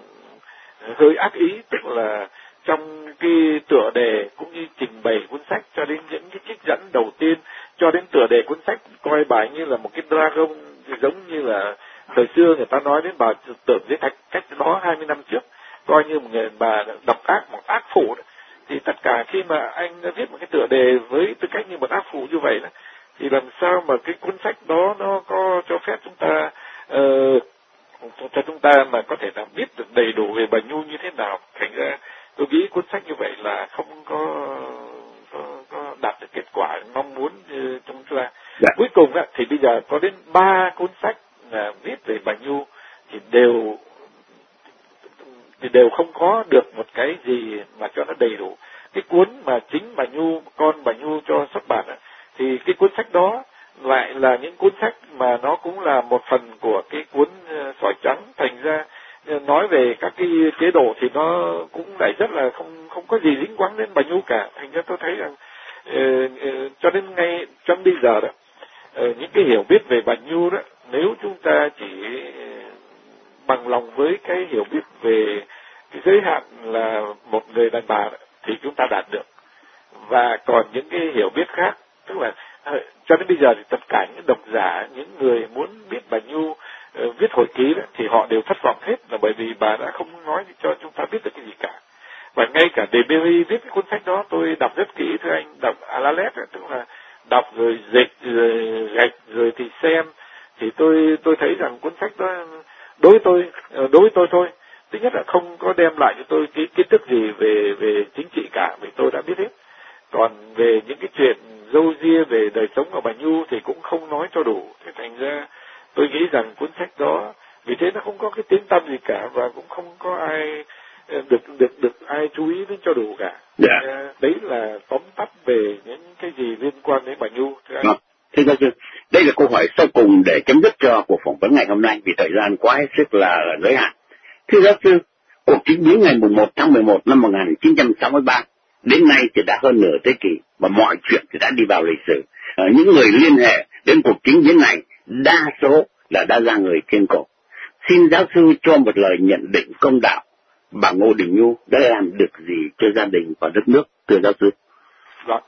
hơi ác ý, tức là trong cái tựa đề cũng như trình bày cuốn sách, cho đến những cái trích dẫn đầu tiên, cho đến tựa đề cuốn sách coi bà như là một cái dragon, giống như là thời xưa người ta nói đến bà tưởng với cách đó 20 năm trước, coi như một người bà độc ác, một ác phụ. Thì tất cả khi mà anh viết một cái tựa đề với tư cách như một ác phụ như vậy thì làm sao mà cái cuốn sách đó nó có cho phép chúng ta mà có thể là biết được đầy đủ về bà Nhu như thế nào. Thành ra tôi nghĩ cuốn sách như vậy là không có đạt được kết quả mong muốn như chúng ta. Cuối cùng thì bây giờ có đến 3 cuốn sách là viết về bà Nhu thì đều không có được một cái gì mà cho nó đầy đủ. Cái cuốn mà chính bà Nhu, con bà Nhu cho xuất bản thì cái cuốn sách đó lại là những cuốn sách mà nó cũng là một phần của cái cuốn Sỏi Trắng. Thành ra nói về các cái chế độ thì nó cũng lại rất là không có gì dính quáng đến bà Nhu cả. Thành ra tôi thấy rằng cho đến ngay trong bây giờ đó, những cái hiểu biết về bà Nhu đó, nếu chúng ta chỉ bằng lòng với cái hiểu biết về cái giới hạn là một người đàn bà đó, thì chúng ta đạt được. Và còn những cái hiểu biết khác, tức là cho đến bây giờ thì tất cả những độc giả, những người muốn biết bà Nhu viết hồi ký đó, thì họ đều thất vọng hết, là bởi vì bà đã không nói cho chúng ta biết được cái gì cả. Và ngay cả Demery viết cái cuốn sách đó tôi đọc rất kỹ, thưa anh, đọc à la lét, tức là đọc rồi dịch rồi gạch rồi thì xem, thì tôi thấy rằng cuốn sách đó đối với tôi thôi, thứ nhất là không có đem lại cho tôi cái kiến thức gì về chính trị cả, vì tôi đã biết hết. Còn về những cái chuyện râu ria về đời sống của bà Nhu thì cũng không nói cho đủ. Thế thành ra tôi nghĩ rằng cuốn sách đó vì thế nó không có cái tiếng tăm gì cả, và cũng không có ai được ai chú ý đến cho đủ cả. Đấy là tóm tắt về những cái gì liên quan đến bà Nhu. Thưa giáo sư, đây là câu hỏi sau cùng để chấm dứt cho cuộc phỏng vấn ngày hôm nay vì thời gian quá hết sức là giới hạn. Thưa giáo sư, Cuộc chính biến ngày 1 tháng 11 năm 1963 đến nay thì đã hơn nửa thế kỷ và mọi chuyện thì đã đi vào lịch sử. Những người liên hệ đến cuộc chính biến này đa số là đã ra người trên cổ. Xin giáo sư cho một lời nhận định công đạo, bà Ngô Đình Nhu đã làm được gì cho gia đình và đất nước, thưa giáo sư? Vâng.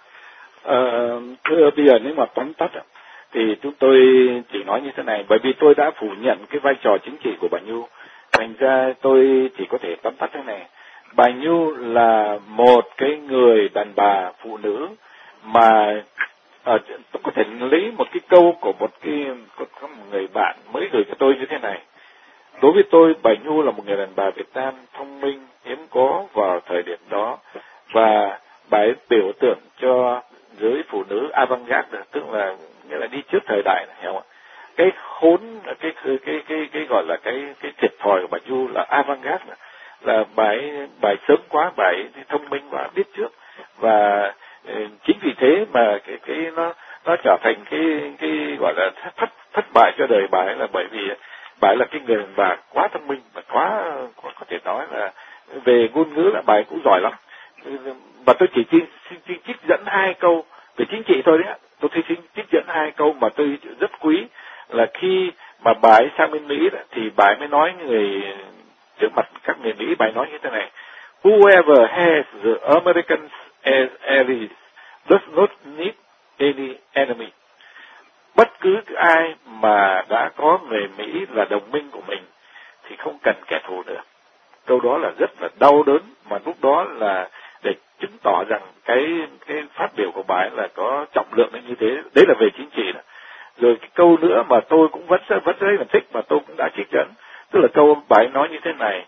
Thưa, bây giờ nếu mà tóm tắt thì chúng tôi chỉ nói như thế này, bởi vì tôi đã phủ nhận cái vai trò chính trị của bà Nhu, thành ra tôi chỉ có thể tóm tắt thế này. Bà Nhu là một cái người đàn bà phụ nữ mà tôi có thể lấy một cái câu của một người bạn mới gửi cho tôi như thế này. Đối với tôi, bà Nhu là một người đàn bà Việt Nam thông minh, hiếm có vào thời điểm đó, và bà ấy biểu tượng cho giới phụ nữ avant-garde, tức là nghĩa là đi trước thời đại này, hiểu không ạ? Cái khốn, cái gọi là cái thiệt thòi của bà Nhu là avant-garde, là bà ấy sớm quá, bà ấy thông minh quá, biết trước, và chính vì thế mà nó trở thành cái gọi là thất bại cho đời bà ấy, là bởi vì bà ấy là cái người đàn bà quá thông minh và quá có thể nói là về ngôn ngữ là bà ấy cũng giỏi lắm. Và tôi chỉ trích dẫn 2 câu về chính trị thôi đấy. Tôi trích dẫn 2 câu mà tôi rất quý, là khi mà bà ấy sang bên Mỹ đó, thì bà ấy mới nói trước mặt các người Mỹ, bà ấy nói như thế này: Whoever has the Americans as allies does not need any enemy. Bất cứ ai mà đã có người Mỹ là đồng minh của mình thì không cần kẻ thù nữa. Câu đó là rất là đau đớn, mà lúc đó là để chứng tỏ rằng cái phát biểu của bà ấy là có trọng lượng như thế. Đấy là về chính trị. Rồi cái câu nữa mà tôi cũng vẫn rất là thích, mà tôi cũng đã trích dẫn, tức là câu bà ấy nói như thế này: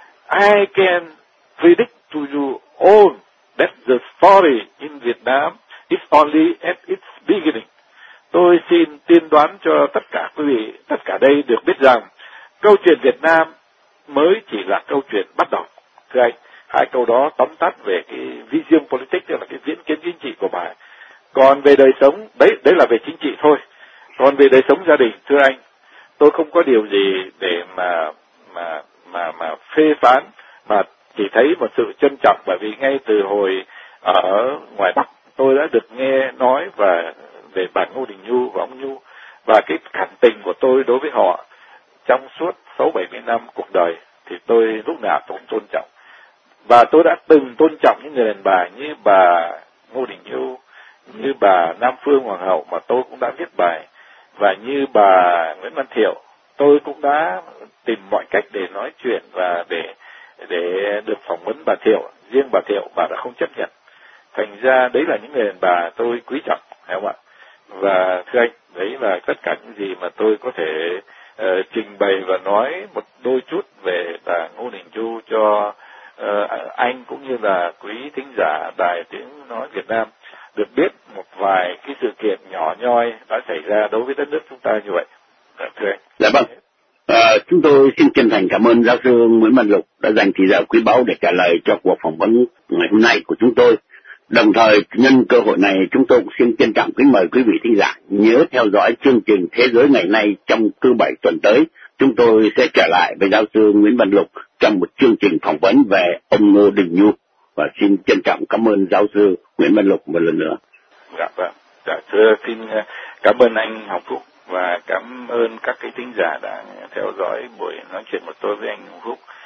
I can predict to you all that the story in Vietnam is only at its beginning. Tôi xin tiên đoán cho tất cả quý vị, tất cả đây được biết rằng câu chuyện Việt Nam mới chỉ là câu chuyện bắt đầu. Thưa anh, 2 câu đó tóm tắt về cái vision politics, tức là cái viễn kiến chính trị của bà. Còn về đời sống, đấy là về chính trị thôi. Còn về đời sống gia đình, thưa anh, tôi không có điều gì để mà phê phán, mà chỉ thấy một sự trân trọng, bởi vì ngay từ hồi ở ngoài Bắc tôi đã được nghe nói về bà Ngô Đình Nhu và ông Nhu, và cái cảm tình của tôi đối với họ trong suốt 60-70 năm cuộc đời thì tôi lúc nào cũng tôn trọng. Và tôi đã từng tôn trọng những người đàn bà như bà Ngô Đình Nhu, như bà Nam Phương Hoàng hậu mà tôi cũng đã viết bài, và như bà Nguyễn Văn Thiệu, tôi cũng đã tìm mọi cách để nói chuyện và để được phỏng vấn bà Thiệu. Riêng bà Thiệu, bà đã không chấp nhận. Thành ra đấy là những người đàn bà tôi quý trọng, phải không ạ? Và thưa anh, đấy là tất cả những gì mà tôi có thể trình bày và nói một đôi chút về bà Ngô Đình Nhu cho anh cũng như là quý thính giả Đài Tiếng Nói Việt Nam được biết một vài cái sự kiện nhỏ nhoi đã xảy ra đối với đất nước chúng ta như vậy. Thưa anh. Dạ vâng. Chúng tôi xin chân thành cảm ơn giáo sư Nguyễn Văn Lục đã dành thời giờ quý báu để trả lời cho cuộc phỏng vấn ngày hôm nay của chúng tôi. Đồng thời, nhân cơ hội này, chúng tôi cũng xin trân trọng kính mời quý vị thính giả nhớ theo dõi chương trình Thế giới ngày nay trong thứ Bảy tuần tới. Chúng tôi sẽ trở lại với giáo sư Nguyễn Văn Lục trong một chương trình phỏng vấn về ông Ngô Đình Nhu. Và xin trân trọng cảm ơn giáo sư Nguyễn Văn Lục một lần nữa. Dạ vâng. Dạ, thưa, xin cảm ơn anh Hồng Phúc và cảm ơn các cái thính giả đã theo dõi buổi nói chuyện của tôi với anh Hồng Phúc.